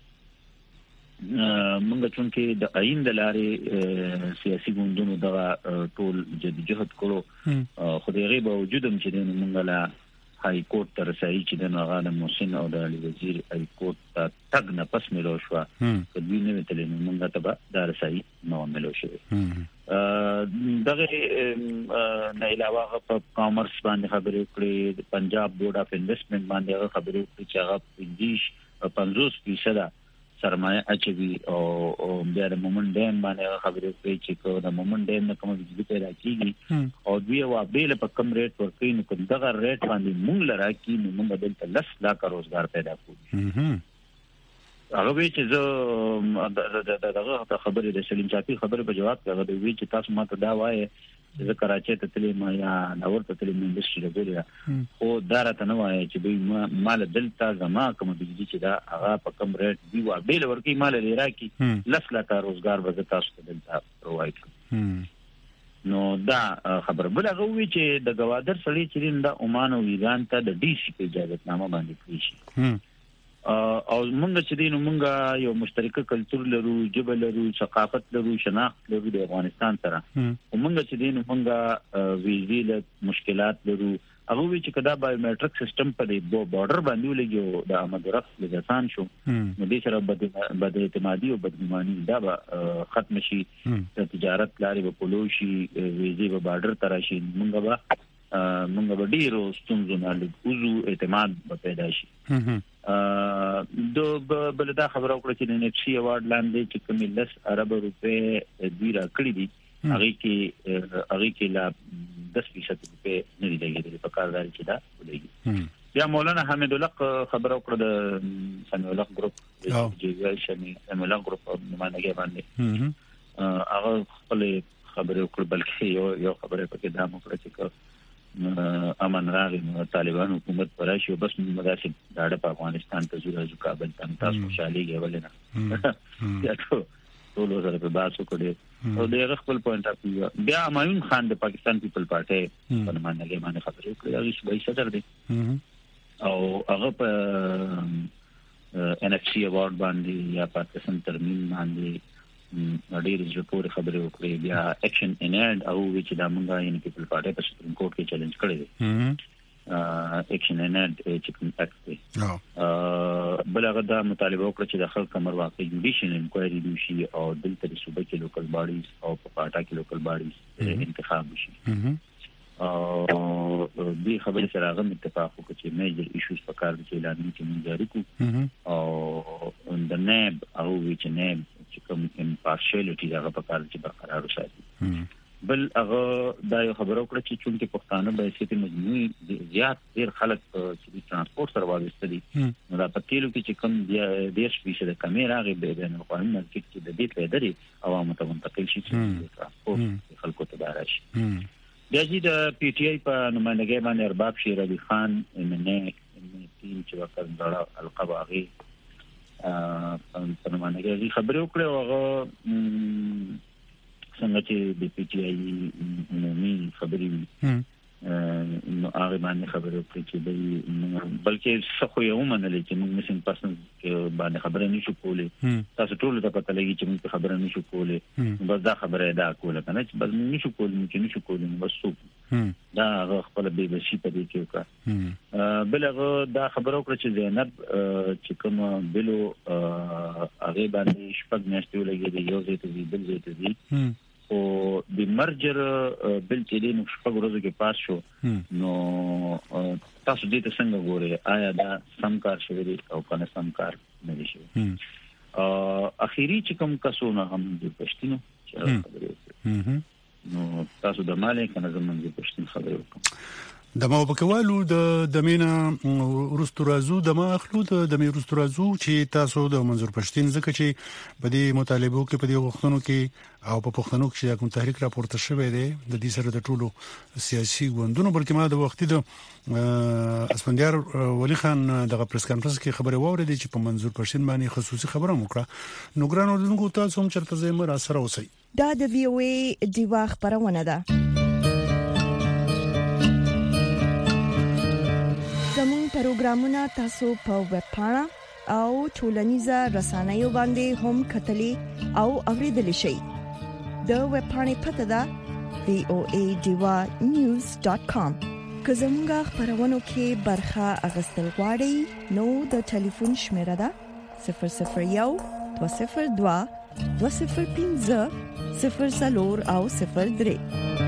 موږ چون کې د آئین د لارې سیاسي ګوندونو دا ټول جديجهد کړو خو د غیب وجودم چې موږ لا هاي کورټ تر رسایي چې د نغانه محسن او د علي وزیر هاي کورټ ته تګ نه پس ملو شو په دې نه وتل موږ ته دا رسایي نو ملو شو دغه نه علاوه په کامرس باندې خبرې وکړې د پنجاب بورډ اف انویسټمنټ باندې خبرې وکړې چې هغه پنځوس فیصد سرمایه اچوي او بیا د مومن ډیم باندې خبرې وکړي چې د مومن ډیم نه کوم بجلی پیدا کیږي او دوی وا بیل په کم ریټ ورکوي نو دغه ریټ باندې موږ لرا کی نو موږ دلته لس لاک روزګار پیدا کوو هغه وی چې زه دغه خبرې د سلیم چاپی خبرې په جواب کې هغه وی چې تاسو ماته دا وایي چې کراچۍ ته تللی ما یا ناور ته تللی مې انډستری لګولې خو دا راته نه وایي چې به مال دلته زما کوم بجلی چې دا هغه په کم ریټ دی وا بیل ورکی مال لري کی لس لاک روزګار به تاسو ته دلته پرووایډ نو دا خبر بل هغه وی چې د گوادر سړی چې دا عمان او ایران ته د ډي سي په اجازه نامه باندې کړی شي او موږ چې دینو موږ یو مشترک کلچر لرو جبل لرو ثقافت لرو شناخت لرو د افغانستان سره او موږ چې دینو موږ ویزې له مشکلات لرو هغه وی چې کدا بایومټریک سیستم په دې بورډر باندې لګیو د آمد رفت لګسان شو نو دې سره بد بد اعتمادي او بدګماني دا به ختم شي د تجارت لارې په پولوشي ویزې په بارډر تراشي موږ به موږ به ډیرو ستونزو نه لږ اعتماد پیدا شي د بلدا خبرو کړ چې د نفسي ایوارډ لاندې چې کوم لس ارب روپے دوی را کړی دي هغه کې هغه کې لا دس فیصد روپے نه دي لګیدل په کاردار کې دا ولګي یا مولانا حمید الله خبرو کړ د سمي الله ګروپ چې شمي سمي الله ګروپ نمائندګي باندې هغه خپل خبرو کړ بلکې یو یو خبره پکې دا مو کړ چې امن راغی نو طالبان حکومت پراشي او بس مداسه داړه په افغانستان ته زوړ ځو کابل ته تاسو خوشالي غوښنه یا ټول ټول سره په باسو کړي او د خپل پوینټ اف ویو بیا مایون خان د پاکستان پیپل پارټي په معنی باندې خبرې وکړي هغه شوي صدر دی او هغه په ان اف سی ایوارډ باندې یا پاکستان ترمیم باندې ډېر ریپورت خبرې وکړې بیا اکشن ان اند او چې د مونږه یعنی پیپل پارټي په سپریم کورټ کې چیلنج کړی دی اکشن ان اند چې کوم اکټ دی بل هغه دا مطالبه وکړه چې د خلک امر واقعي جوډیشن انکوایري وشي او دلته د صوبې کې لوکل باډیز او په پاټا کې لوکل باډیز انتخاب وشي او دې خبرې سره هغه اتفاق وکړي چې میجر ایشوز په کار کې اعلان کې مونږ جاری کوو او د نیب او چې نیب چې کوم امپارشیلټي هغه په کار کې برقرار وساتي بل هغه دا خبرو کړ چې چونکه پښتانه به سیټي مجموعي زیات ډیر خلک چې ترانسپورت سره وابسته دي نو دا په تیلو کې چې کوم دیش فیصد کمی راغی به د قانون مارکیټ کې د دې په درې عوامو ته منتقل شي چې ترانسپورت خلکو ته داراشي بیا چې د پی ټی آی په نمائندګۍ باندې ارباب شیر علي خان ام ان ای فلسطین چې وکړ دړه القباغي ا په معنی خبرې وکړه او هغه څنګه چې د پی ټی آی عمومي خبرې نو هغه باندې خبرې وکړي چې بلکې څه خو یو منل چې موږ مسین پرسن باندې خبرې نشو کولای تاسو ټول ته پته لګي چې موږ خبرې نشو کولای بس دا خبره ادا کوله کنه چې بس نشو کولای چې نشو کولای بس دا هغه خپل به بشي په دې کې وکړه بلغه دا خبره وکړه چې زینب چې کوم بلو هغه باندې شپږ میاشتې ولګي یو ځای ته بل ځای ته او د مرجر بل چې د شپږ ورځې کې پاس شو نو تاسو دې ته څنګه ګورئ آیا دا سم کار شوی دی او کنه سم کار نه دی شوی اخیری چې کوم کسونه هم د پښتنو چې خبرې نو تاسو د مالک نه زمونږ د پښتون خبرې وکړو د ما وبکوالو د دمینا رستورازو د ما اخلو د دمي رستورازو چې تاسو د منظور پښتين ځکه چې په دې مطالبه کې په دې وختونو کې او په پښتنو کې کوم تحریک راپورته شوی دی د دې سره د ټولو سیاسي ګوندونو بلکې ما د وختي د اسفندیار ولی خان د پریس کانفرنس کې خبره ووریدي چې په منظور پښتين باندې خصوصي خبره وکړه نو ګرانو دغه تاسو هم چرته زموږ را سره اوسئ دا د وی او ای دیوا خبرونه ده زمون پروګرامونه تاسو په ویب پاڼه او ټولنیزه رسنیو باندې هم کتلی او اوریدلی شئ د ویب پاڼې پته ده وی او ای دیوا نیوز ډاټ کام که زمونږ خبرونو کې برخه اغستل غواړئ نو د ټلیفون شمیره ده صفر صفر یو دوه صفر دوه دوه صفر پنځه صفر څلور او صفر درې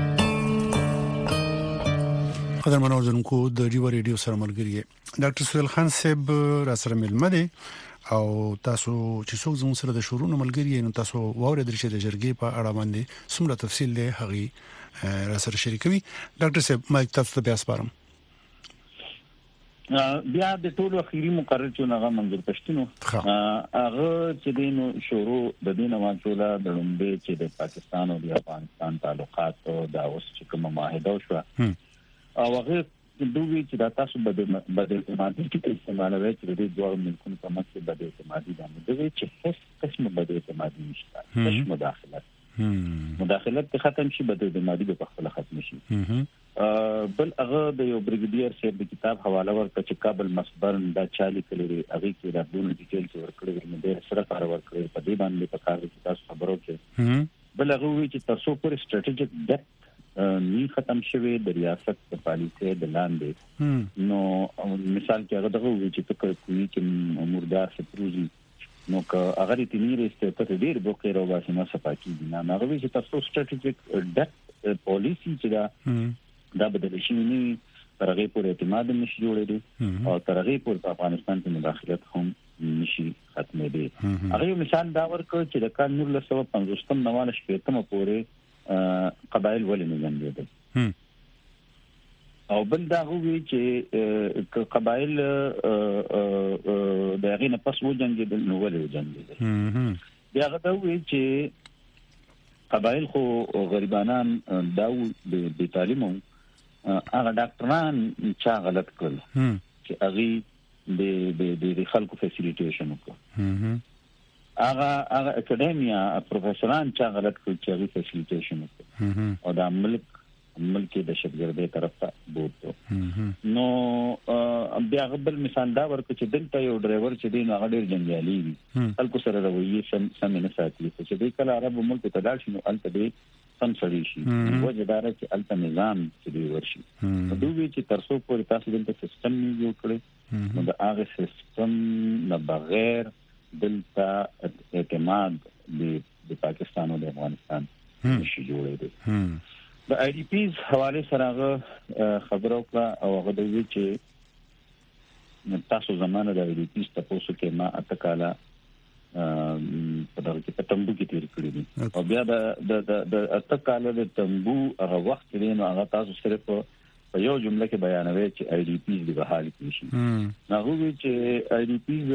قدر منور زنکو د ریو ریډیو سره ملګری ډاکټر سهیل خان صاحب را سره ملمه دي او تاسو چې څوک زموږ سره د شورونو ملګری نو تاسو واورئ درشه د جرګې په اړه باندې څومره تفصیل دی هغه را سره شریکوي ډاکټر صاحب مایک تاسو ته بیا سپارم بیا د ټولو اخیری مقرر چې هغه منظور پښتنو هغه چې دینو شروع د دین واچولا د لومبه چې د پاکستان او د افغانستان تعلقات او د اوس چې کوم معاهده شو او هغه دوی چې دا تاسو بده بده اعتمادي کې استعمالوي چې د دوه ملکونو په مخ کې بده اعتمادي باندې دوی چې هیڅ قسم بده اعتمادي نشته هیڅ مداخلت مداخلت ختم شي بده اعتمادي به خپل ختم شي بل هغه د یو بریګیډیر صاحب د کتاب حواله ورکړه چې کابل مسبرن دا چالي کړی هغه کې د دونه ډیټیلز ورکړي نو د سره کار ورکړي په دې باندې په کار کې تاسو خبرو کې بل هغه وی چې تاسو پر سټریټیجیک ډیپ نی ختم شوی د ریاست په پالیسي د لاندې نو مثال کې هغه دغه وی چې کوي چې مردار سپروزي نو که هغه دې نیریسته ته ډیر بوکې راوځي نو صفاکی دي نه هغه وی چې تاسو سټریټیجیک ډیپ پالیسي چې دا دا بدل شي نه ترغه پورې اعتماد نشي جوړېدي او ترغه پورې په افغانستان کې مداخلت هم نشي ختمېدي هغه مثال دا ورکړ چې د کال نور له سبب پنځوستم نواله شپږم پورې قبایل ولې نه جنګېدل او بل دا وی چې قبایل د هغه نه پس و جنګېدل نو ولې جنګېدل بیا دا وی چې قبایل خو غریبانان دا د تعلیمو هغه ډاکټران چې غلط کړل چې هغه د د خلکو فیسیلیټیشن وکړه هغه هغه اکیډمیا پروفیسوران چې غلط کړل چې هغه فیسیلیټیشن وکړه او د ملک ملک د شپږ طرف ته بوته نو بیا غبل مثال دا ورکړي چې دلته یو ډرایور چې دین هغه ډیر جنجالي وي خلکو سره رویه سم سم نه ساتي چې د کله عرب ملک ته دال شنو الته دې سم سړي شي وجدار چې الته نظام چې دی ورشي دوی چې ترڅو پورې تاسو دلته سیستم جوړ کړئ نو د هغه سیستم نه بغیر دلته اعتماد د پاکستان او د افغانستان نشي جوړېدل د آی ډی پیز حواله سره خبرو کړه او هغه د وی چې تاسو زمانه د آی ډی پیز تاسو کې ما اتکاله په دغه کې تمبو کې تیر کړی دي او بیا د د اتکاله د تمبو هغه وخت دی نو هغه تاسو سره په یو جمله کې بیانوي چې آی ډی پیز د بحالي شي نو وی چې آی ډی پیز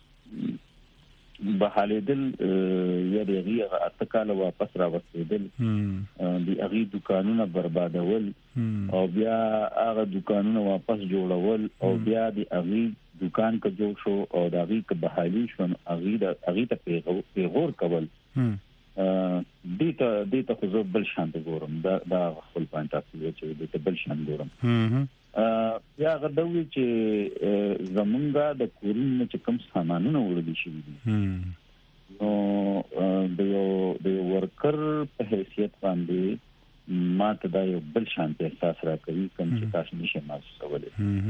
بحاله دل یا دغه اتکاله واپس راوستل دي هغه دکانونه بربادول او بیا هغه دکانونه واپس جوړول او بیا دي هغه دکان کې جوړ شو او د هغه کې بحالي شو هغه د هغه ته پیغور کول دته دته خو زه بل شان ګورم دا دا خپل پوینټ اف ویو چې دته بل شان ګورم یا غدوی چې زمونږه د کورونو چې کوم سامانونه وړل شي نو د یو د ورکر په حیثیت باندې ما ته دا یو بل شان احساس راکوي کوم چې تاسو نشئ محسوسولای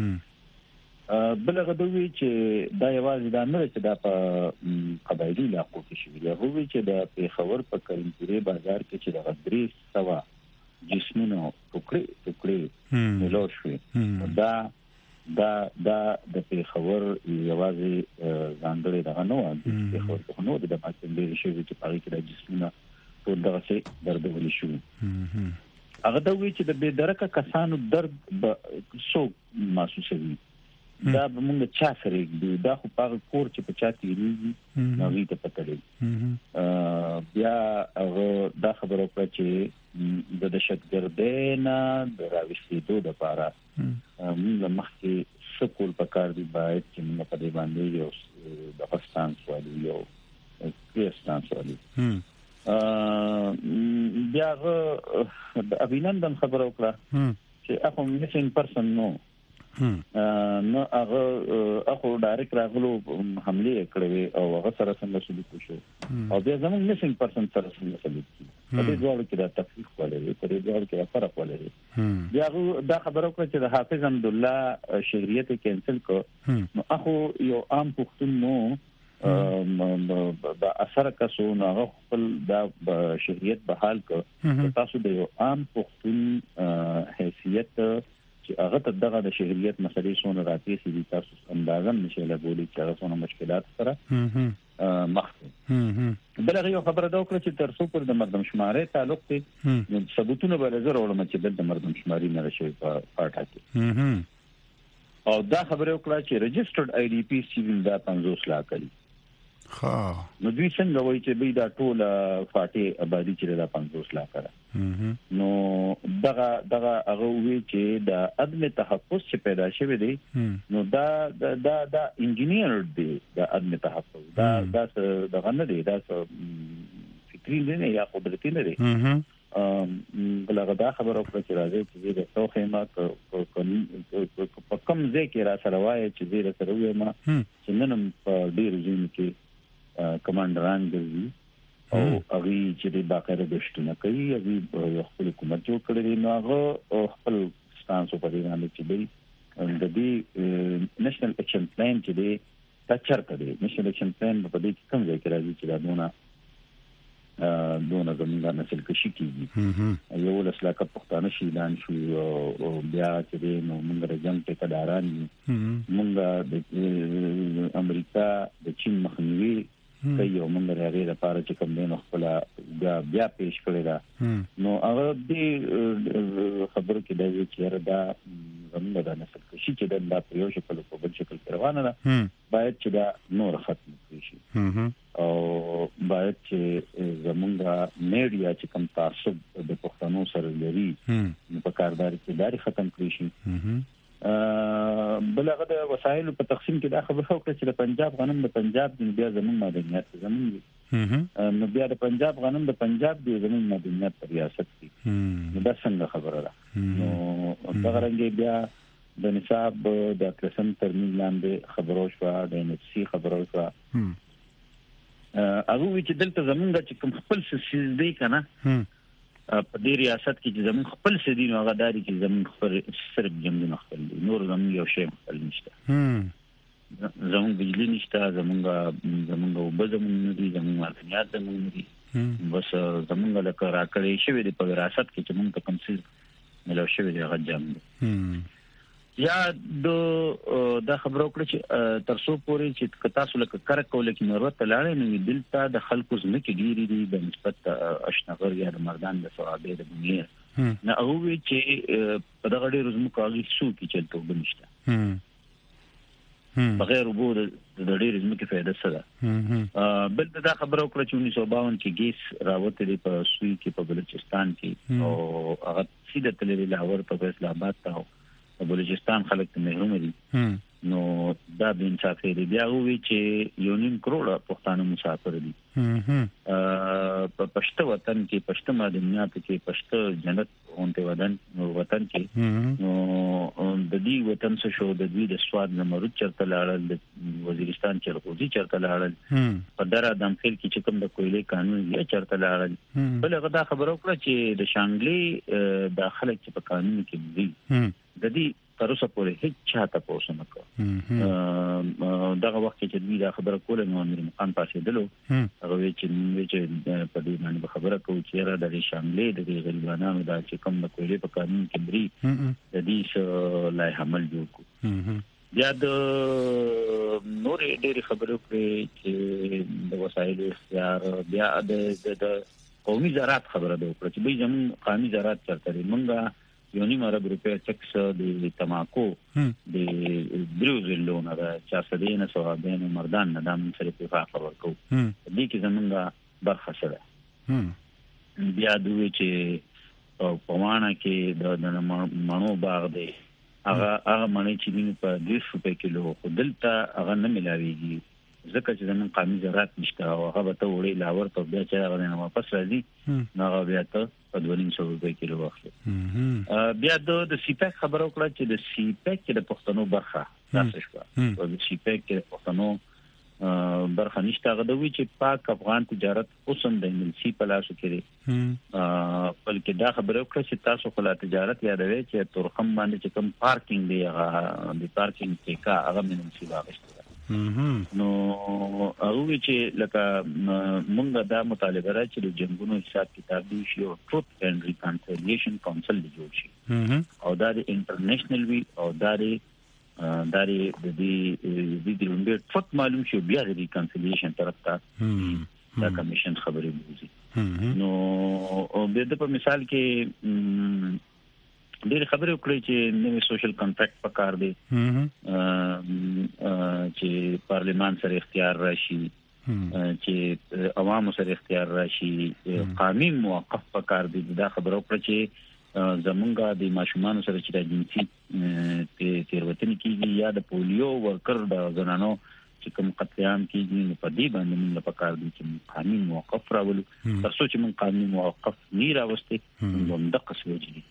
بل غدوی چې دا یوازې دا نه چې دا په قبایلی علاقو کې شوی دی هو چې د پیښور په کرنپوري بازار کې چې د غدري سوا جسمونو ټوکړي ټوکړي ملو شوی دا دا دا د پیښور یوازې ځانګړي دغه نو د پیښور په نو د ماته ډیر شي چې په کې د جسمونو ټول دغه څه درد ولې شو هغه دا وی چې د بے درکه کسانو درد سو محسوسوي دا موږ چا سره دی دا خو په کور چې په چا تیریږي نو وی ته پته دی بیا هغه دا خبره کړه چې د دهشتګردۍ د راوستېدو لپاره موږ مخکې سکول په کار دی باید چې موږ په دې باندې یو د پاکستان سوالي یو پاکستان سوالي بیا هغه ابینندن خبره وکړه چې اخو میسینګ پرسن نو نو هغه اخو ډایرکټ راغلو حمله کړې او هغه سره څنګه سلوک وشو او بیا زموږ میسینګ پرسن سره څنګه سلوک کی په دې ډول کې دا تفصیل ولري په دې ډول کې فرق ولري بیا دا خبره وکړه چې د حافظ حمد الله شهریت کینسل کو نو اخو یو عام پښتون نو د اثر کسو نو خپل د شهریت بحال کو تاسو د یو عام پښتون حیثیت چې هغه ته دغه د شهریت مسلې شونه راځي چې تاسو اندازه نشئ لګولې چې هغه څونه مشکلات سره مخ دي بل هغه خبره دا وکړه چې تر څو پر د مردم شمارې تعلق دي نو ثبوتونه به زر اورم چې د مردم شمارې نه شي په پاټه کې او دا خبره وکړه چې ريجسترډ آی ډي پی سیویل دا پنځوس لا کړی ها نو دوی څنګه وایي چې به دا ټول فاټي آبادی چې دا پنځوس لا کړه نو دغه دغه هغه وی چې د عدم تحفظ چې پیدا شوی دی نو دا دا دا انجینیر دی د عدم تحفظ دا دا دغه نه دی دا فکری نه یا قدرتي نه دی بلغه دا خبره وکړه چې راځي چې د توخه ما په کوم ځای کې را سره وایي چې زه سره وایم چې نن په ډیر ځین کې کمانډران ګرځي او هغه چې د باقاعده دشتونه کوي هغه خپل حکومت جوړ کړی نو هغه خپل ستانس په دې باندې چې دی د دې نېشنل اکشن پلان چې دی تاچر کړی نېشنل اکشن پلان په دې کې کوم ځای کې راځي چې دا دونه دونه زموږ نسل کشي کیږي یو لسلاکه پښتانه شیلان شو او بیا چې نو موږ رجنګ ته کډاران موږ د امریکا د چین مخنیوي کوي او موږ لري لپاره چې کوم نه خپل بیا پیش کړی دا نو هغه دې خبرو کې دا چې دا زموږ د نسل کشي چې د یو شکل په بل شکل روانه ده باید چې دا نور ختم شي او باید چې زمونږ میډیا چې کوم تعصب د پښتنو سره لري په کاردار کې داري ختم کړی شي بلغه د وسایلو په تقسیم کې دا خبره وکړه چې د پنجاب غنم د پنجاب د بیا زمونږ مدنیات زمونږ نو بیا د پنجاب غنم د پنجاب د زمونږ مدنیات ریاست کې دا څنګه خبره ده نو دا رنګ بیا د نصاب د کلسن ترمیم لاندې خبرو شو د ان اف سی خبرو شو هغه وی چې دلته زمونږ چې کوم خپل سیس دی کنه په دې ریاست کې چې زمونږ خپل سدي نو هغه داري چې زمونږ خپل صرف جمع خپل دي نور زمونږ یو شی خپل نشته زمونږ بجلی نشته زمونږ زمونږ وبزمونږ دي زمونږ مارکیټ زمونږ دي بس زمونږ لکه راکړې شوی دی په ریاست کې چې مونږ ته کوم څه ملو شوی دی هغه جام یا د دا خبرو کړ چې ترسو پورې چې تاسو لکه کار کول کې نوروت لاړې نو دلته د خلکو زمکه ډیری دي د نسبت اشنغر یا د مردان د ثوابې د بنیر نه او چې په دغه ډېر زمکه هغه سو کې چلته وبنشته بغیر وبو د ډېر زمکه فائدہ سره بل دا خبرو کړ چې انیس سو باون کې ګیس راوته دی په سوی کې په بلوچستان کې او هغه سیده تللی لاهور په فیصل آباد ته بلوچستان خلک ته محروم دي نو دا د انصافي دی بیا وی چې یو نیم کروڑه پښتانه مسافر دي په پښتو وطن کې پښتو مدنیات کې پښتو جنت اونته وطن وطن کې نو د دې وطن څخه شو د دې د سواد نمرود چرته لاړل د وزیرستان چرغوزي چرته لاړل په دره دمخیل کې چې کوم د کویلې قانون یې چرته لاړل بل هغه دا خبره وکړه چې د شانګلي داخله چې په قانون کې دي د دې تر اوسه پورې هیڅ چاته پوښتنه نه کوي دغه وخت چې دوی دا خبره کوله نو امیر مقام پاسې دلو هغه وی چې موږ چې په دې باندې خبره کوو چې را د شاملې د غریبانو دا چې کوم د کویلې په قانون کې مري د دې څه لای عمل جوړ کو بیا د نورې ډېرې خبرې کوي چې د وسایلو اختیار بیا د قومي زراعت خبره ده چې به زموږ قومي زراعت چرته مونږه یو نیم ارب روپیا ټیکس د تماکو د بروزلون را چا سدين سوابین مردان نه دام سره په فاخر ورکو دې کې زمونږه برخه سره بیا دوی چې په وانه کې د مانو باغ دی هغه هغه معنی چې په دوه روپیا کیلو خدلته هغه نه ملاويږي ځکه چې زمون قومي زراعت نشته او هغه ته وړي لاور ته بیا چې هغه نه واپس راځي نو هغه بیا ته په دوه نیم سو روپیا کیلو واخلي بیا د سیپک خبرو کړه چې د سیپک د پښتنو برخه تاسو شو او د سیپک د پښتنو برخه نشته هغه دوی چې پاک افغان تجارت اوسم د ملسي په لاسو کې بلکې دا خبرو کړه چې تاسو خلا تجارت یادوي چې تورخم باندې چې کوم پارکینګ دی هغه د پارکینګ ټیکا هغه ملسي واغشته نو هغه چې لکه مونږ دا مطالبه را چې د جنګونو حساب کتاب دی شي او ټروت اینڈ ریکانسیلیشن کونسل دی جوړ شي او دا د انټرنیشنل وی او دا د دا د دې د دې ټروت معلوم شي بیا د ریکانسیلیشن طرف ته دا کمیشن خبرې وځي نو او د په مثال کې ډېر خبرې وکړي چې نوې سوشل کنټراکټ پکار دی چې پارلیمان سره اختیار راشي چې عوامو سره اختیار راشي قانوني موقف پکار دی دا خبره وکړه چې زمونږه د ماشومان سره چې د جنسي تیروتنې کیږي یا د پولیو ورکر د زنانو چې کوم قتلعام کیږي نو په دې باندې موږ په کار دي چې قانوني موقف راولو تر څو چې موږ قانوني موقف نه راوستي موږ د قصو وجري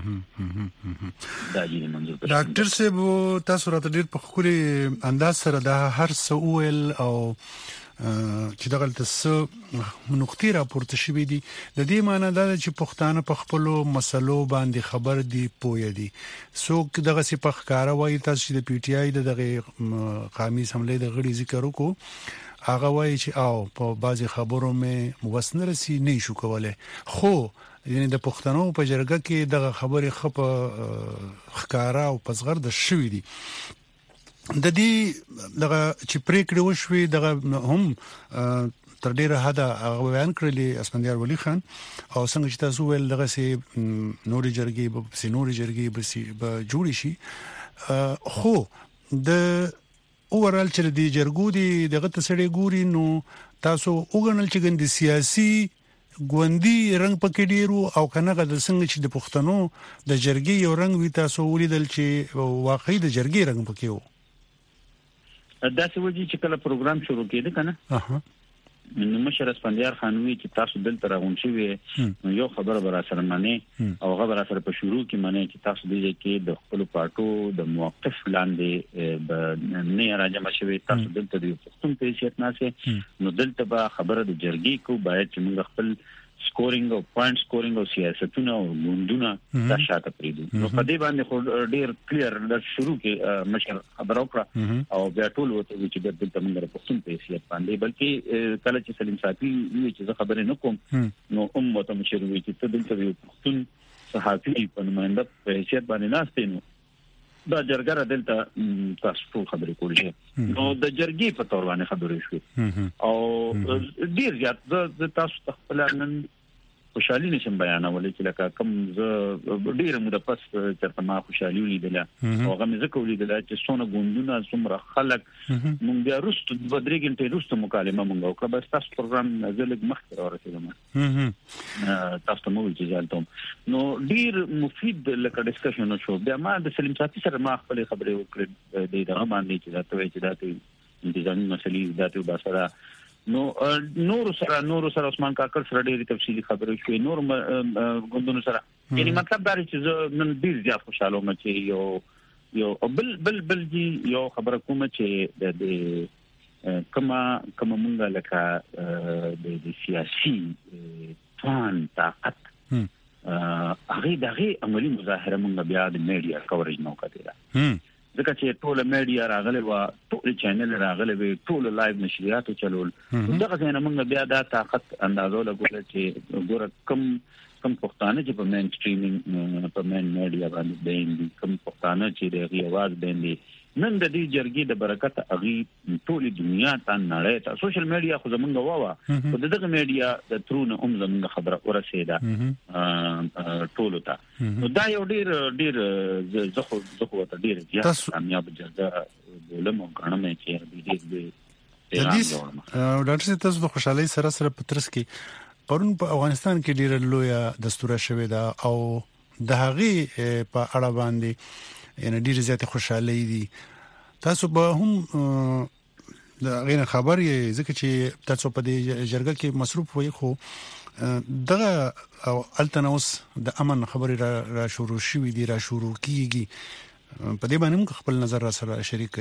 دا دې منظور ډاکټر صاحب تاسو راته ډېر په خوري انداز سره دا هر څه ویل او چې دغه تاسو نقطې راپورته شوې دي د دې معنی دا چې پښتانه په خپل مسلو باندې خبر دي پوي دي څوک دغه سي په ښکارا وایي تاسو د پی ټ آی دغه قومي سملې د غړي ذکر وکړو هغه وایي چې او په بعضي خبرو مې وسنه رسي نه شو کوله خو یعنی د پښتنو په جرګه کې دغه خبره خپ ښکارا او پسغر د شوې دي د دې دغه چې پریکړه وشوي دغه هم تر ډیره حدا بیان کړلی اسمندیار ولی خان او څنګه چې تاسو ول دغه سي نوري جرګي په سينوري جرګي به جوړ شي خو د اورال چې د جرګو دي دغه تسړي ګوري نو تاسو وګڼل چې ګند سیاسي ګوندی رنگ پکې ډیرو او کنه د څنګه چې د پښتنو د جرګي یو رنگ وي تاسو ولیدل چې واقعي د جرګي رنگ پکې وو دا څه وږي چې کله پروګرام شروع کېده کنه اها نو مشر اسپندیار خانوي چې تاسو دلته راغون شوی نو یو خبره برا سره معنی او خبره سره په شروع کې معنی چې تاسو دې کې د خپل پارټو د موقف لاندې نه راځم شوی تاسو دلته د پښتون په حیثیت ناسه نو دلته به خبره د جرګي کو باید چې موږ خپل سکورینګ او پوینټ سکورینګ او سیاستونه او ګوندونه د شاته پریدو نو په دې باندې خو ډیر کلیر د شروع کې مشر خبر وکړه او بیا ټول وته چې د دلته موږ په پښتون په حیثیت باندې بلکې کله چې سلیم صافي وی چې خبرې نه کوم نو هم وته مشر وی چې ته دلته یو پښتون صحافي په نمائنده په حیثیت باندې ناشته نو دا جرګه دلته تاسو ټول خبرې کولې نو د جرګې په تور باندې خبرې شوې او ډیر زیات د تاسو خپل نن خوشحالي نشم بیانولای چې لکه کوم ز ډیر موده پس چې ما خوشحالي ولیدله او هغه مې زکه ولیدله چې څونه ګوندونه څومره خلک مونږ بیا رست د درې غنټې رست مکالمه مونږ وکړه بس تاسو پروګرام زلګ مخکې راورسېدم تاسو مو چې ځالتم نو ډیر مفید لکه ډسکشن شو بیا ما د سلیم صافي سره ما خپل خبرې وکړې د دغه باندې چې دا ته چې دا ته انتظامی مسلې دا ته باسره نو نور سره نور سره عثمان کاکړ سره ډېری تفصیلی خبرې شوې نور غوندونو سره یعنی مطلب دا چې زه نن ډېر زیات خوشاله وم چې یو یو بل بل بل جی یو خبره کوم چې د کما کما مونږه لکه د سیاسي توان طاقت هغه دغه عملی مظاهره مونږ بیا د میډیا کوریج نو کړی ځکه چې ټول میډیا راغلي و ټول چینل راغلي وي ټول لایو نشریات چلول دغه څنګه موږ بیا دا طاقت اندازو لګول چې ګوره کم کم پښتانه چې په مین سټریمینګ په مین میډیا باندې دي کم پښتانه چې د غیواز باندې نن د دې جرګې د برکت اغي ټول دنیا ته نړۍ ته سوشل میډیا خو زمونږ واوا او دغه میډیا د ترونه هم زمونږ خبره ورسېده ټول ته نو دا یو ډیر ډیر زخه زخه ته ډیر زیات کامیاب جرګه ولوم غنم چې ډیر ډیر ډاکټر سي تاسو د خوشحالي سره سره پترس کې پرون په افغانستان کې ډیر لوی دستور شوی دا او د هغه په اړه باندې ان ډیر زیات خوشاله دي تاسو به هم د غیر خبر یې ځکه چې تاسو په دې جرګه کې مصروف وي خو دغه او التنوس د امن خبري را شروع شوې دي را شروع کیږي په دې باندې خپل نظر را سره شریک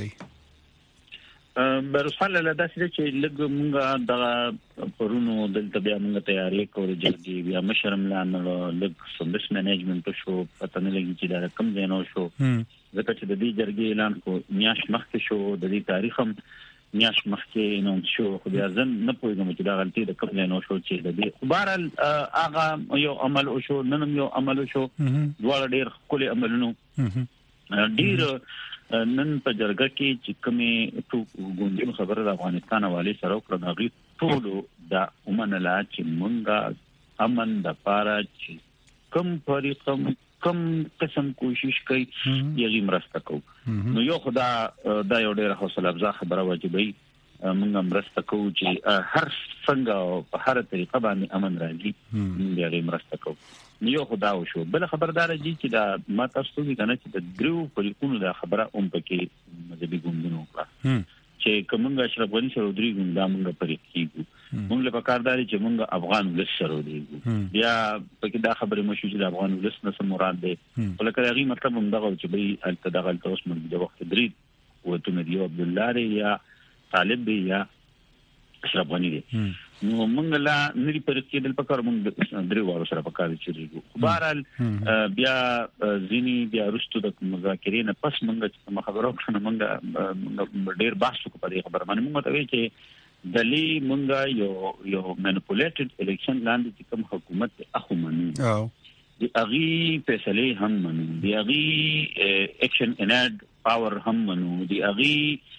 کړئ برسال له داسې چې لږ مونږه د پرونو دلته بیا مونږه تیاری کول جلدی بیا مشرم لاندې لږ سندس منیجمنت شو پته نه لګی چې دا کم زینو شو ځکه چې د دې جرګې اعلان کو میاش مخکې شو د دې تاریخ هم میاش مخکې نو شو خو بیا ځن نه پوهیږم چې دا غلطي د کم زینو شو چې د دې بهرال هغه یو عمل شو نن یو عمل شو دواړه ډیر خپل عملونو ډیر نن په جرګه کې چې کومه ټو ګوندونو خبره د افغانستان حواله سره وکړه نغې ټول دا ومنله چې مونږه امن د پاره چې کم فریقم کم قسم کوشش کوي یغي مرسته کوو نو یو خدا دا یو ډېر حوصله افزا خبره واجبای مونږه مرسته کوو چې هر څنګه په هر طریقه باندې امن راځي موږ یې مرسته کوو یو خدا وشو بل خبردار دي چې دا ما تاسو ته کنه چې د درو فریقونو دا خبره هم پکې مذهبي ګوندونو کړه چې کومه اشرف غنی سره درې ګوندا موږ پرې کیږو موږ له پکارداري چې موږ افغان ولس سره دی بیا پکې دا خبره مشو چې افغان ولس نه مراد دی ولکه هغه مطلب هم دغه چې به التدغل توس موږ د وخت درې وته مدیو عبد الله یا طالب دی یا اشرف غنی دی نو موږ لا نری پرې کېدل پکار موږ درې واره سره پکار چیرېږو بهرحال بیا ځینی بیا رستو د مذاکرې نه پس موږ چې خبرو کړو موږ ډېر بحث وکړو په دې خبره باندې موږ ته وی چې دلی موږ یو یو مانیپولیټډ الیکشن لاندې چې کوم حکومت اخو منو دی اغي فیصله هم منو دی اغي اکشن اناد پاور هم منو دی اغي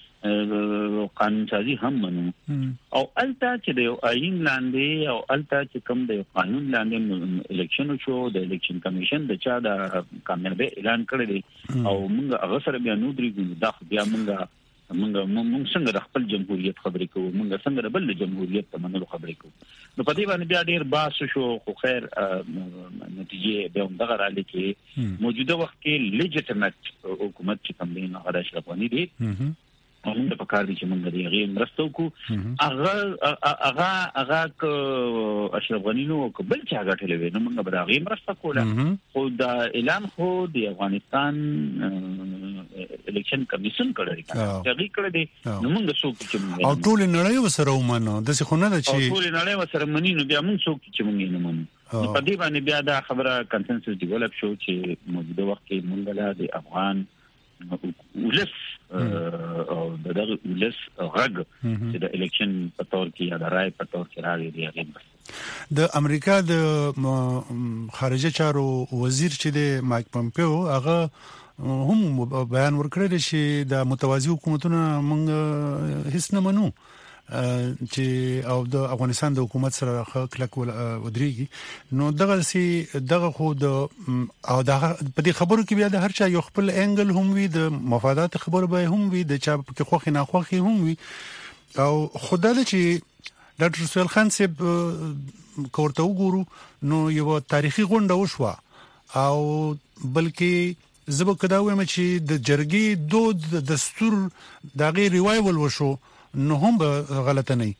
قانون سازي هم منو او التا چې د آئین لاندې او التا چې کوم د قانون لاندې الیکشن شو د الیکشن کمیشن د چا د کامیابی اعلان کړی دی او موږ هغه سره بیا نو درې د بیا موږ موږ موږ څنګه د خپل جمهوریت خبرې کوو موږ څنګه د بل جمهوریت په منلو خبرې کوو نو په دې باندې بیا ډیر باس شو خو خیر نتیجه به هم دغه راځي چې موجوده وخت کې لیجټیمیټ حکومت چې کوم دی هغه د اشرف غنی دی موږ په کار دي چې موږ دې غي مرستو کو هغه هغه هغه ک اشرف غنی نو قبل چې هغه ټلوي نو موږ به غي مرسته کوله خو دا اعلان خو د افغانستان الیکشن کمیشن کړی دا غي کړی دی نو موږ څوک چې او ټول نړۍ وسره ومنو د څه خونه ده چې ټول نړۍ وسره منی نو بیا موږ څوک چې موږ نه منو په دې باندې بیا دا خبره کنسنسس ډیولپ شو چې موجوده وخت کې موږ له د افغان ولس او دغه ولس غږ چې د الیکشن په تور کې یا د رای په تور کې راغی دی هغه د امریکا د خارجه چارو وزیر چې د مایک پمپیو هغه هم بیان ورکړی چې د متوازی حکومتونو موږ هیڅ نه منو چې او د افغانستان د حکومت سره کلک ودرېږي نو دغه سي دغه خو د او دغه په دې خبرو کې بیا د هر چا یو خپل انګل هم وي د مفادات خبرو به هم وي د چا په خوخي نه خوخي هم وي او خدای چې ډاکټر سهیل خان صاحب کوړته وګورو نو یو تاریخي غونډه وشوه او بلکې زبو کدا وایم چې د جرګي دود د دستور دغه ریوایول وشو نو هم غلطه نه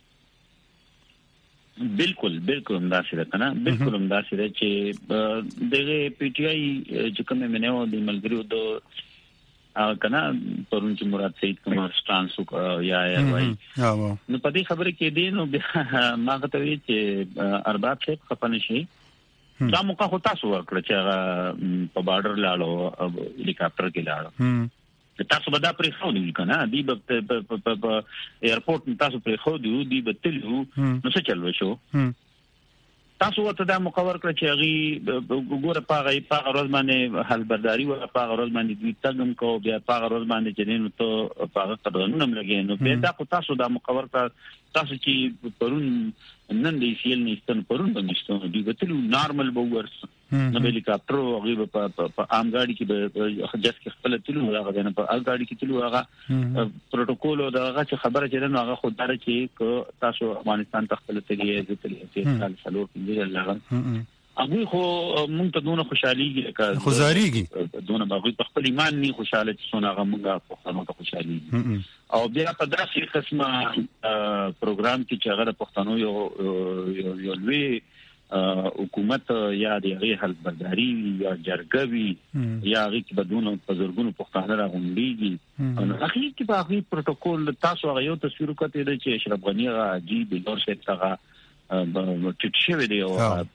بالکل بالکل همداسې ده کنه بالکل همداسې ده چې دغه پی ټ آی چې کومه منو د ملګریو د کنه پرون چې مراد سید کمار سټانس یا یا وای نو په دې خبره کې دی نو ما غته وی چې ارباب څخه خپنه شي دا موقع هو تاسو ورکړه چې په بارډر لاړو هلیکاپټر کې لاړو تاسو به دا پرې خو دی کنه دی په ایرپورټ تاسو پرې خو دی دی به تلو نو څه چلو شو تاسو ورته دا مقرر کړ چې هغه وګوره پاغه پاغه ورځ باندې حلبرداري او پاغه ورځ باندې دوی تګم کو بیا پاغه ورځ باندې چې نو ته پاغه قدرونه ملګې نو په دا تاسو دا مقرر کړ تاسو چې پرون نن دی سیل نشته پرون باندې دوی وتلو نارمل بوورس نو هلیکاپټر او هغه په عام ګاډي کې به جس کې خپل تلو هغه نه په ال ګاډي کې تلو هغه پروتوکول او دغه چې خبره چې نو هغه خو دار چې تاسو افغانستان ته خپل تلې دې تلې سال سلو کې الله هغه خو مونږ ته دونه خوشحالي کې خوزاريږي دونه باغې په خپل ایمان نه خوشاله چې څونه هغه مونږه په خپل ته خوشحالي او بیا په داسې قسمه پروګرام کې چې هغه پښتنو یو یو لوی حکومت یا د غي حلبرداري یا جرګوي یا غي کې بدون بزرګونو پښتانه راغونډيږي او اخیری کې په هغه پروتوکول تاسو هغه یو تصویر وکړئ چې اشرف غنی غاجي بلور شیخ څنګه ټیټ شوی دی او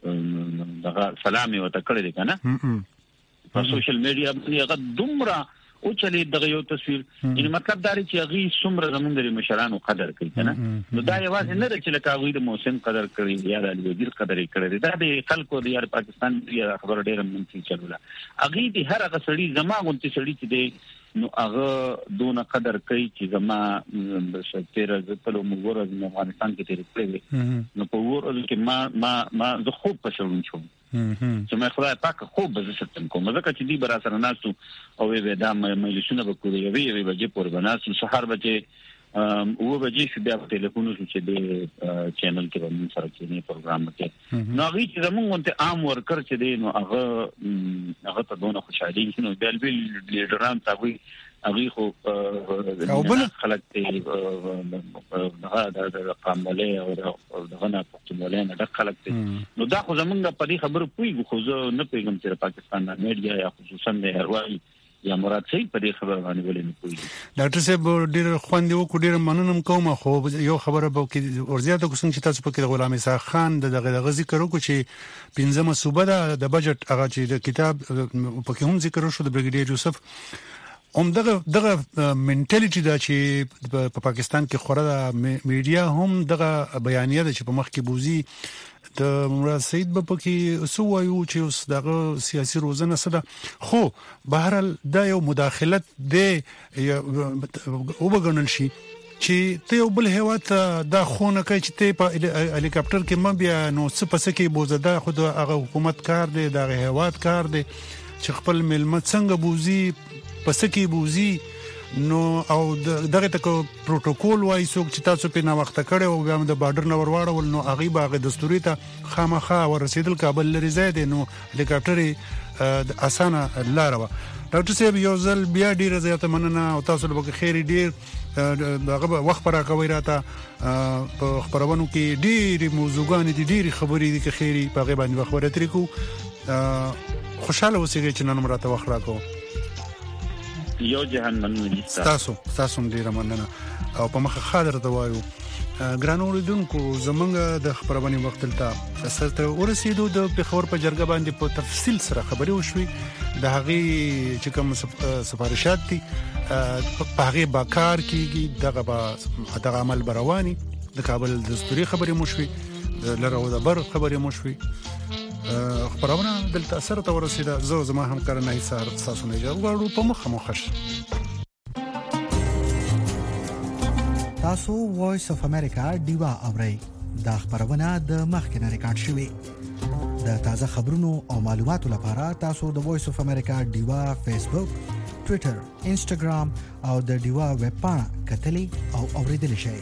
دغه سلامي وته کړی دی کنه په سوشل میډیا باندې هغه دومره او چلې دغه یو تصویر یعنی مطلب دا چې هغه څومره زمونږ د مشرانو قدر کوي کنه نو دا یوازې نه چې لکه هغه د محسن قدر کوي یا د وزیر قدر کوي دا د خلکو د یار پاکستان دی خبر ډیره منتي چلوله هغه د هر هغه سړي زما غونتی سړي چې دی نو هغه دونه قدر کوي چې زما د شتیر د تلو مغور د افغانستان کې تیر کړی نو په ورته کې ما ما ما زه خوب پښون شوم چې مې خدای پاک خوب به ستم کوم ځکه چې دی بر سره ناسو او وې دا مې لښنه وکړې وی وی بجې پور بناسو سحر بجې او بجې چې بیا په ټلیفون چې د چینل کې باندې سره کې پروګرام کې نو هغه چې زمونږ ته عام ورکر چې دی نو هغه هغه ته دونه خوشالي نو بل بل لیډران تاوي هغه خو او بل خلک ته دغه د قامله او دغه نه پښتونولۍ نه د خلک ته نو دا خو زمونږ په دې خبرو پوي خو زه نه پیغام چې پاکستان د میډیا یا خصوصا د هروای یا مراد صحیح په دې خبره باندې ولې نه پوي ډاکټر صاحب ډېر خوندې وکړ ډېر مننه کوم خو یو خبره به کې ورزياته کوم چې تاسو په کې غلام اسحاق خان د دغه ذکر وکړو چې پنځمه صوبه د بجټ هغه چې د کتاب په کې هم ذکر شو د بریګیډیر یوسف هم دغه دغه منټالیټي دا چې په پاکستان کې خوره میډیا هم دغه بیانیه ده چې په مخ کې بوزي د مراد سید په کې سو وایو چې اوس دغه سیاسي روزنه سره خو بهرال دا یو مداخلت دی او بغنل شي چې ته یو بل هیواد دا خونه کوي چې ته په هلیکاپټر کې م بیا نو څه پس کې بوزده خو د هغه حکومت کار دی د هیواد کار دی چې خپل ملمت څنګه بوزي پس کې بوزي نو او دغه تک پروتوکول وای څوک چې تاسو په نا وخت کړي او بیا د بارډر نور واړول نو هغه باغ دستوري ته خامخا ورسېدل کابل لري زید نو هلیکاپټر اسانه لار و ډاکټر صاحب یو ځل بیا ډیره زیاته مننه او تاسو له خیر ډیر دغه وخت پر راکوي راته په خبرونو کې ډیره موضوعګان دي ډیره خبرې دي چې خیری په غیبه باندې خبره ترې کو خوشاله اوسئ چې نن مراته وخت راکو یو جهان مننه تاسو تاسو ډیره مننه او په مخه خاطر دوایو ګران اوریدونکو زمونږ د خبرونه وخت ته سره ورسېدو د پیښور په جرګه باندې په تفصیل سره خبرې وشوي د هغه چې کوم سفارشات دي په هغه با کار کیږي دغه دغه عمل برواني د کابل دستوري خبرې مشوي د لرو د بر خبرې مشوي خبرونه دلته اثر ته ورسېده زه زما هم کارنه ایثار تاسو نه جوړو په مخه مخش تاسو وایس اف امریکا ډیوا اورئ. دا خبرونه د مخکنه ریکارډ شوې. د تازه خبرونو او معلوماتو لپاره تاسو د وایس اف امریکا ډیوا فیسبوک، ټوئیټر، انسټاګرام او د ډیوا ویب پاڼه کتلې او اوریدلې شئ.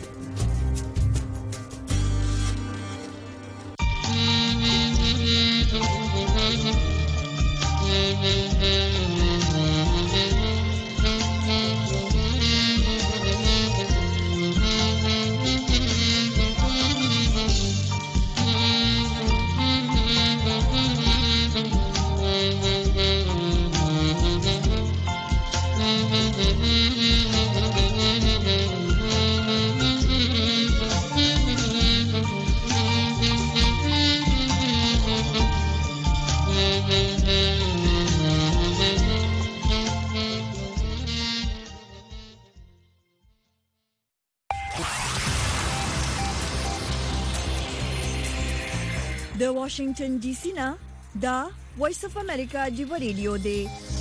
د واشنگټن ډي سي نه دا وایس اف امریکا دی ریډیو دی.